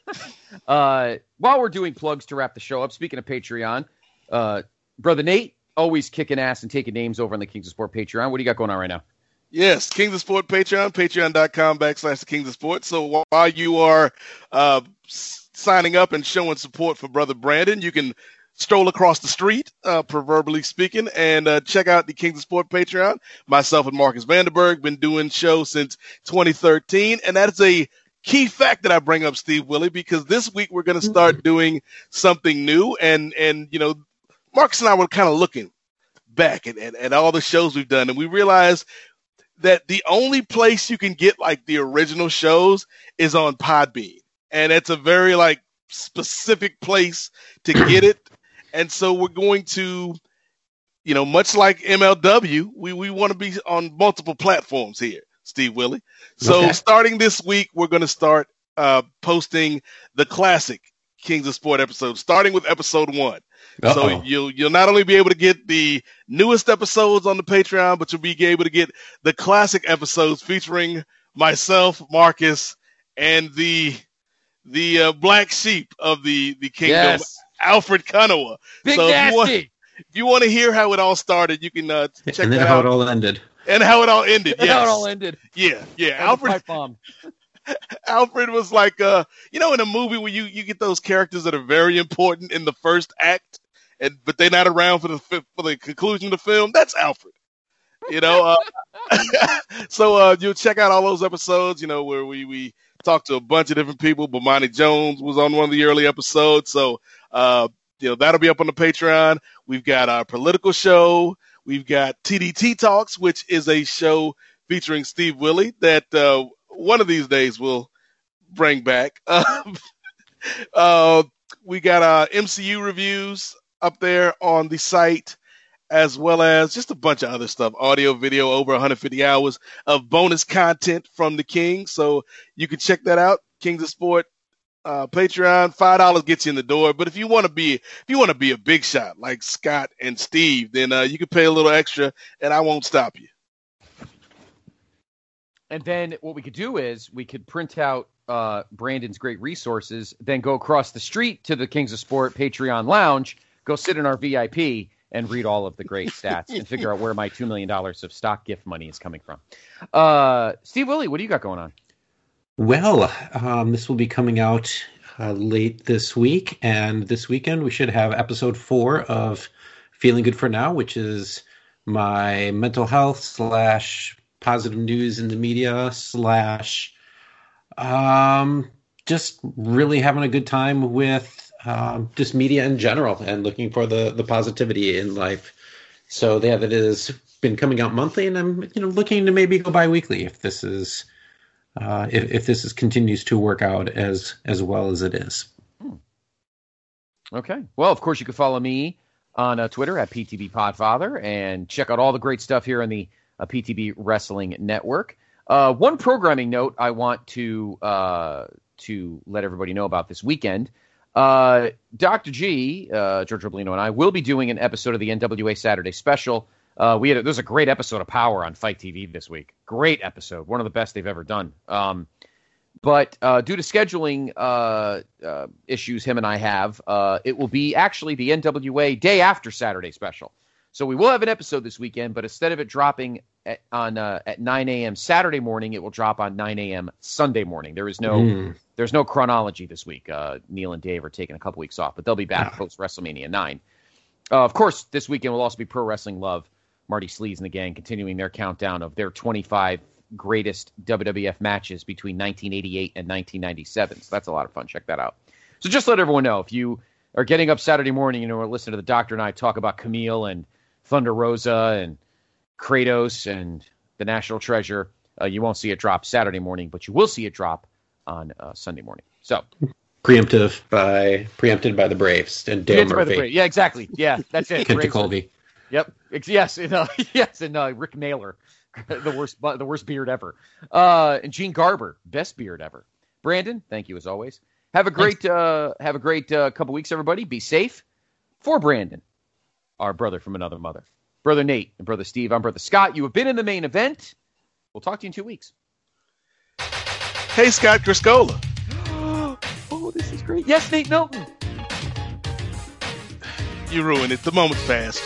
uh, while we're doing plugs to wrap the show up, speaking of Patreon, uh, Brother Nate, always kicking ass and taking names over on the Kings of Sport Patreon. What do you got going on right now? Yes, Kings of Sport Patreon, patreon.com backslash the Kings of Sport. So while you are uh, signing up and showing support for Brother Brandon, you can stroll across the street, uh, proverbially speaking, and uh, check out the Kings of Sport Patreon. Myself and Marcus Vanderberg been doing shows since twenty thirteen, and that is a key fact that I bring up, Steve Willie, because this week we're going to start doing something new, and and you know, Marcus and I were kind of looking back at, at, at all the shows we've done, and we realized that the only place you can get like the original shows is on Podbean, and it's a very like specific place to get it. And so we're going to, you know, much like M L W, we, we want to be on multiple platforms here, Steve Willie. So okay. Starting this week, we're going to start uh, posting the classic Kings of Sport episodes, starting with episode one. Uh-oh. So you'll you'll not only be able to get the newest episodes on the Patreon, but you'll be able to get the classic episodes featuring myself, Marcus, and the the uh, black sheep of the the kingdom. Yes. Alfred Kanoa. Big so nasty. If you, want, if you want to hear how it all started, you can uh, check and then that how out. it all ended. And how it all ended. And yes. how it all ended. Yeah, yeah. Alfred, bomb. Alfred was like, uh, you know, in a movie where you, you get those characters that are very important in the first act, and but they're not around for the for the conclusion of the film. That's Alfred. You know, uh, so uh, you'll check out all those episodes. You know, where we we talked to a bunch of different people. Bomani Jones was on one of the early episodes, so. Uh, you know, that'll be up on the Patreon. We've got our political show. We've got T D T Talks, which is a show featuring Steve Willie that uh, one of these days we'll bring back. Um, uh, we got uh, M C U reviews up there on the site, as well as just a bunch of other stuff, audio, video, over one hundred fifty hours of bonus content from the Kings. So you can check that out. Kings of Sport, uh, Patreon, five dollars gets you in the door. But if you want to be, if you want to be a big shot like Scott and Steve, then uh, you can pay a little extra and I won't stop you. And then what we could do is we could print out uh, Brandon's great resources, then go across the street to the Kings of Sport Patreon Lounge, go sit in our V I P and read all of the great stats and figure out where my two million dollars of stock gift money is coming from. Uh, Steve Willie, what do you got going on? Well, um, this will be coming out uh, late this week, and this weekend we should have episode four of Feeling Good for Now, which is my mental health slash positive news in the media slash um, just really having a good time with um, just media in general and looking for the, the positivity in life. So yeah, that has been coming out monthly, and I'm you know looking to maybe go bi-weekly if this is uh, if, if this is continues to work out as as well as it is. Hmm. Okay. Well, of course, you can follow me on uh, Twitter at P T B Podfather and check out all the great stuff here on the uh, P T B Wrestling Network. Uh, one programming note I want to uh, to let everybody know about this weekend. Uh, Doctor G, uh, George Roblino, and I will be doing an episode of the N W A Saturday Special. Uh, we had a, there's a great episode of Power on Fight T V this week. Great episode, one of the best they've ever done. Um, but uh, due to scheduling uh, uh, issues him and I have, uh, it will be actually the N W A Day After Saturday Special. So we will have an episode this weekend, but instead of it dropping at, on uh, at nine a.m. Saturday morning, it will drop on nine a.m. Sunday morning. There is no mm. there's no chronology this week. Uh, Neil and Dave are taking a couple weeks off, but they'll be back yeah. post WrestleMania nine. Uh, of course, this weekend will also be Pro Wrestling Love. Marty Sleaze and the gang continuing their countdown of their twenty-five greatest W W F matches between nineteen eighty-eight and nineteen ninety-seven. So that's a lot of fun. Check that out. So just let everyone know, if you are getting up Saturday morning and you know, listening to the Doctor and I talk about Camille and Thunder Rosa and Kratos and the National Treasure, uh, you won't see it drop Saturday morning, but you will see it drop on uh, Sunday morning. So preemptive by preempted by the Braves and Dale Murphy. Yeah, exactly. Yeah, that's it. Kenta Colby. Yep. Yes. And, uh, yes. And uh, Rick Naylor, the worst, the worst beard ever. Uh, and Gene Garber, best beard ever. Brandon, thank you as always. Have a great, uh, have a great uh, couple weeks, everybody. Be safe. For Brandon, our brother from another mother, Brother Nate and Brother Steve, I'm Brother Scott. You have been in the main event. We'll talk to you in two weeks. Hey, Scott Criscola. Oh, this is great. Yes, Nate Milton. You ruined it. The moment's passed.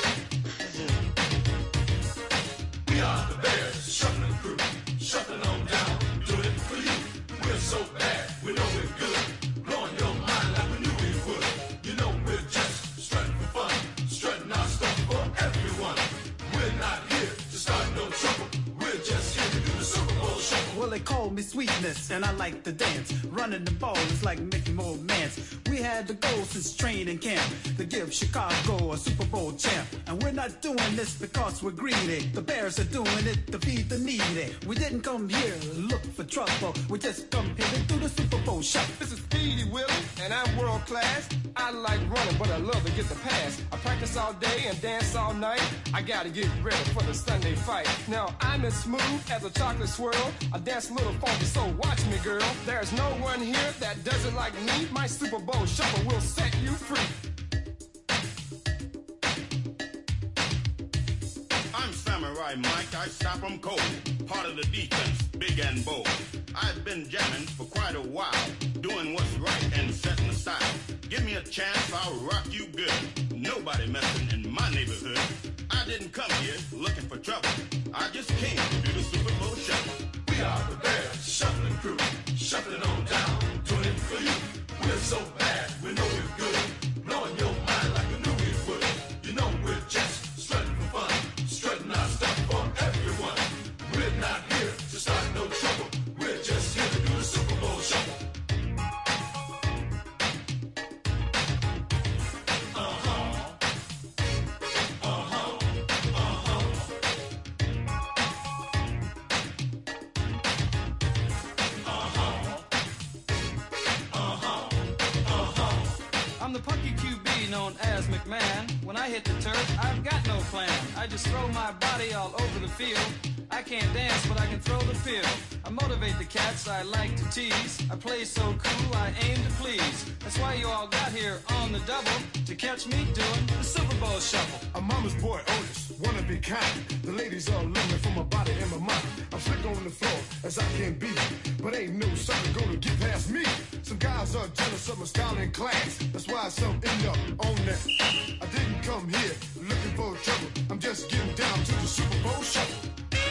We are the Bears, shuffling crew, shuffling on down, doing it for you. We're so bad, we know we're good, blowing your mind like we knew we would. You know we're just strutting for fun, strutting our stuff for everyone. We're not here to start no trouble, we're just here to do the Super Bowl shuffle. Well, they call me Sweetness, and I like to dance. Running the ball is like making more mans. We had the goal since training camp to give Chicago a Super Bowl champ. And we're not doing this because we're greedy. The Bears are doing it to feed the needy. We didn't come here to look for trouble. We just come here to do the Super Bowl shuffle. This is Speedy Willie, and I'm world class. I like running, but I love to get the pass. I practice all day and dance all night. I gotta get ready for the Sunday fight. Now, I'm as smooth as a chocolate swirl. I dance a little funky, so watch me, girl. There's no one here that does it like me. My Super Bowl shuffle will set you free. I'm Samurai Mike, I stop 'em cold. Part of the defense, big and bold. I've been jamming for quite a while, doing what's right and setting the style. Give me a chance, I'll rock you good. Nobody messing in my neighborhood. I didn't come here looking for trouble. I just came to do the Super Bowl shuffle. We are the Bears, shuffling crew, shuffling on down, doing it for you. We're so bad, we know we're good, blowing your mind like we knew we would. You know we're just strutting for fun, strutting our stuff for everyone. We're not here to start no trouble, we're just here to do the Super Bowl shuffle. Uh-huh, uh-huh, uh-huh. known as McMahon. When I hit the turf, I've got no plan. I just throw my body all over the field. I can't dance, but I can throw the field. I motivate the cats I like to tease. I play so cool, I aim to please. That's why you all got here on the double, to catch me doing the Super Bowl shuffle. I'm mama's boy Otis, wanna be kind. The ladies all love me for my body and my mind. I'm slick on the floor as I can be, but ain't no sucker gonna get past me. Some guys are jealous of my style and class. That's why some end up on that. I didn't come here looking for trouble. I'm just getting down to the Super Bowl shuffle.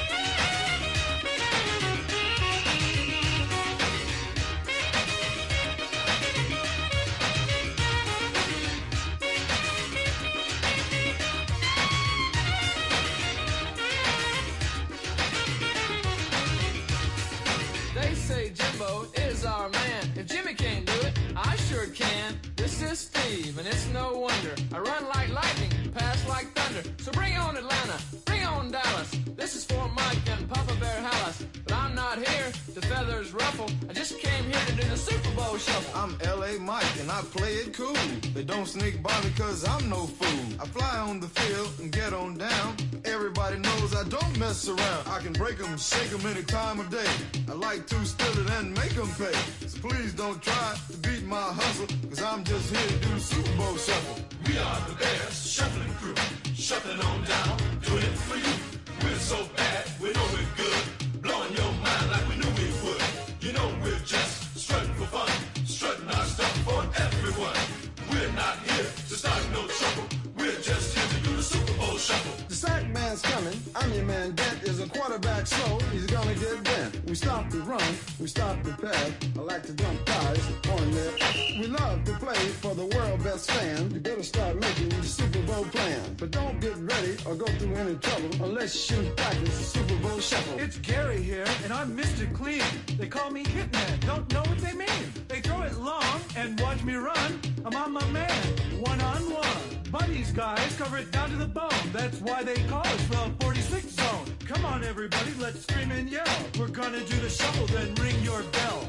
Say Jimbo is our man. If Jimmy can't do it, I sure can. This is Steve, and it's no wonder. I run like lightning, pass like thunder. So bring on Atlanta, bring on Dallas. This is for Mike and Papa Bear Hallis. But I'm not here to feathers ruffle. I just came here to do the Super Bowl shuffle. I'm L A Mike, and I play it cool. They don't sneak by me cause I'm no fool. I fly on the field and get on down. Everybody knows I don't mess around. I can break them, shake them any time of day. I like to steal it and make them pay. So please don't try to beat my hustle, cause I'm just here to do the Super Bowl shuffle. We are the Bears Shuffling Crew, shuffling on down, doing it for you. We're so bad, we know we're good, blowing your mind like we knew we would. You know we're just strutting for fun, strutting our stuff for everyone. We're not here to start no trouble, we're just here to do the Super Bowl shuffle. The sack man's coming, I'm your man. Dent is a quarterback slow, he's gonna get bent. We stop the run, we stop the pass. I like to dump ties on there. We love to play for the world best fan. You better start making the Super Bowl plan. But don't get ready or go through any trouble unless you practice the Super Bowl shuffle. It's Gary here, and I'm Mister Clean. They call me Hitman, don't know what they mean. They throw it long and watch me run. I'm on my man, one on one. Buddies, guys, cover it down to the bone. That's why they call us the forty-six zone. Come on, everybody, let's scream and yell. We're gonna do the shuffle, then ring your bell.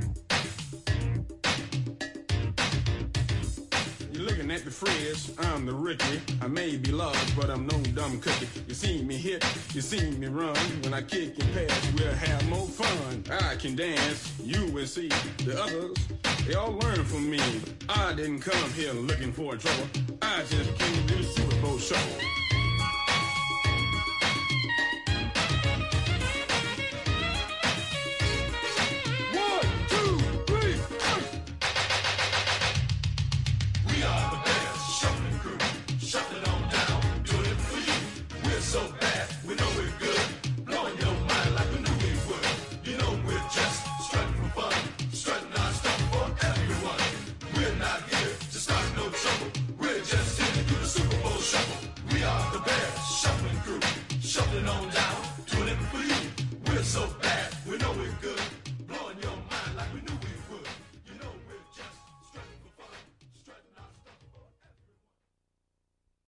You're looking at the Frizz, I'm the rookie. I may be lost, but I'm no dumb cookie. You see me hit, you see me run. When I kick and pass, we'll have more fun. I can dance, you will see. The others, they all learn from me. I didn't come here looking for trouble. I just came to do the Super Bowl shuffle. So bad, we know we're good, blowing your mind like we knew we would. You know we're just strutting for fun, strutting our stuff for everyone. We're not here to start no trouble, we're just here to do the Super Bowl shuffle. We are the Bears Shuffling Crew, shuffling on down.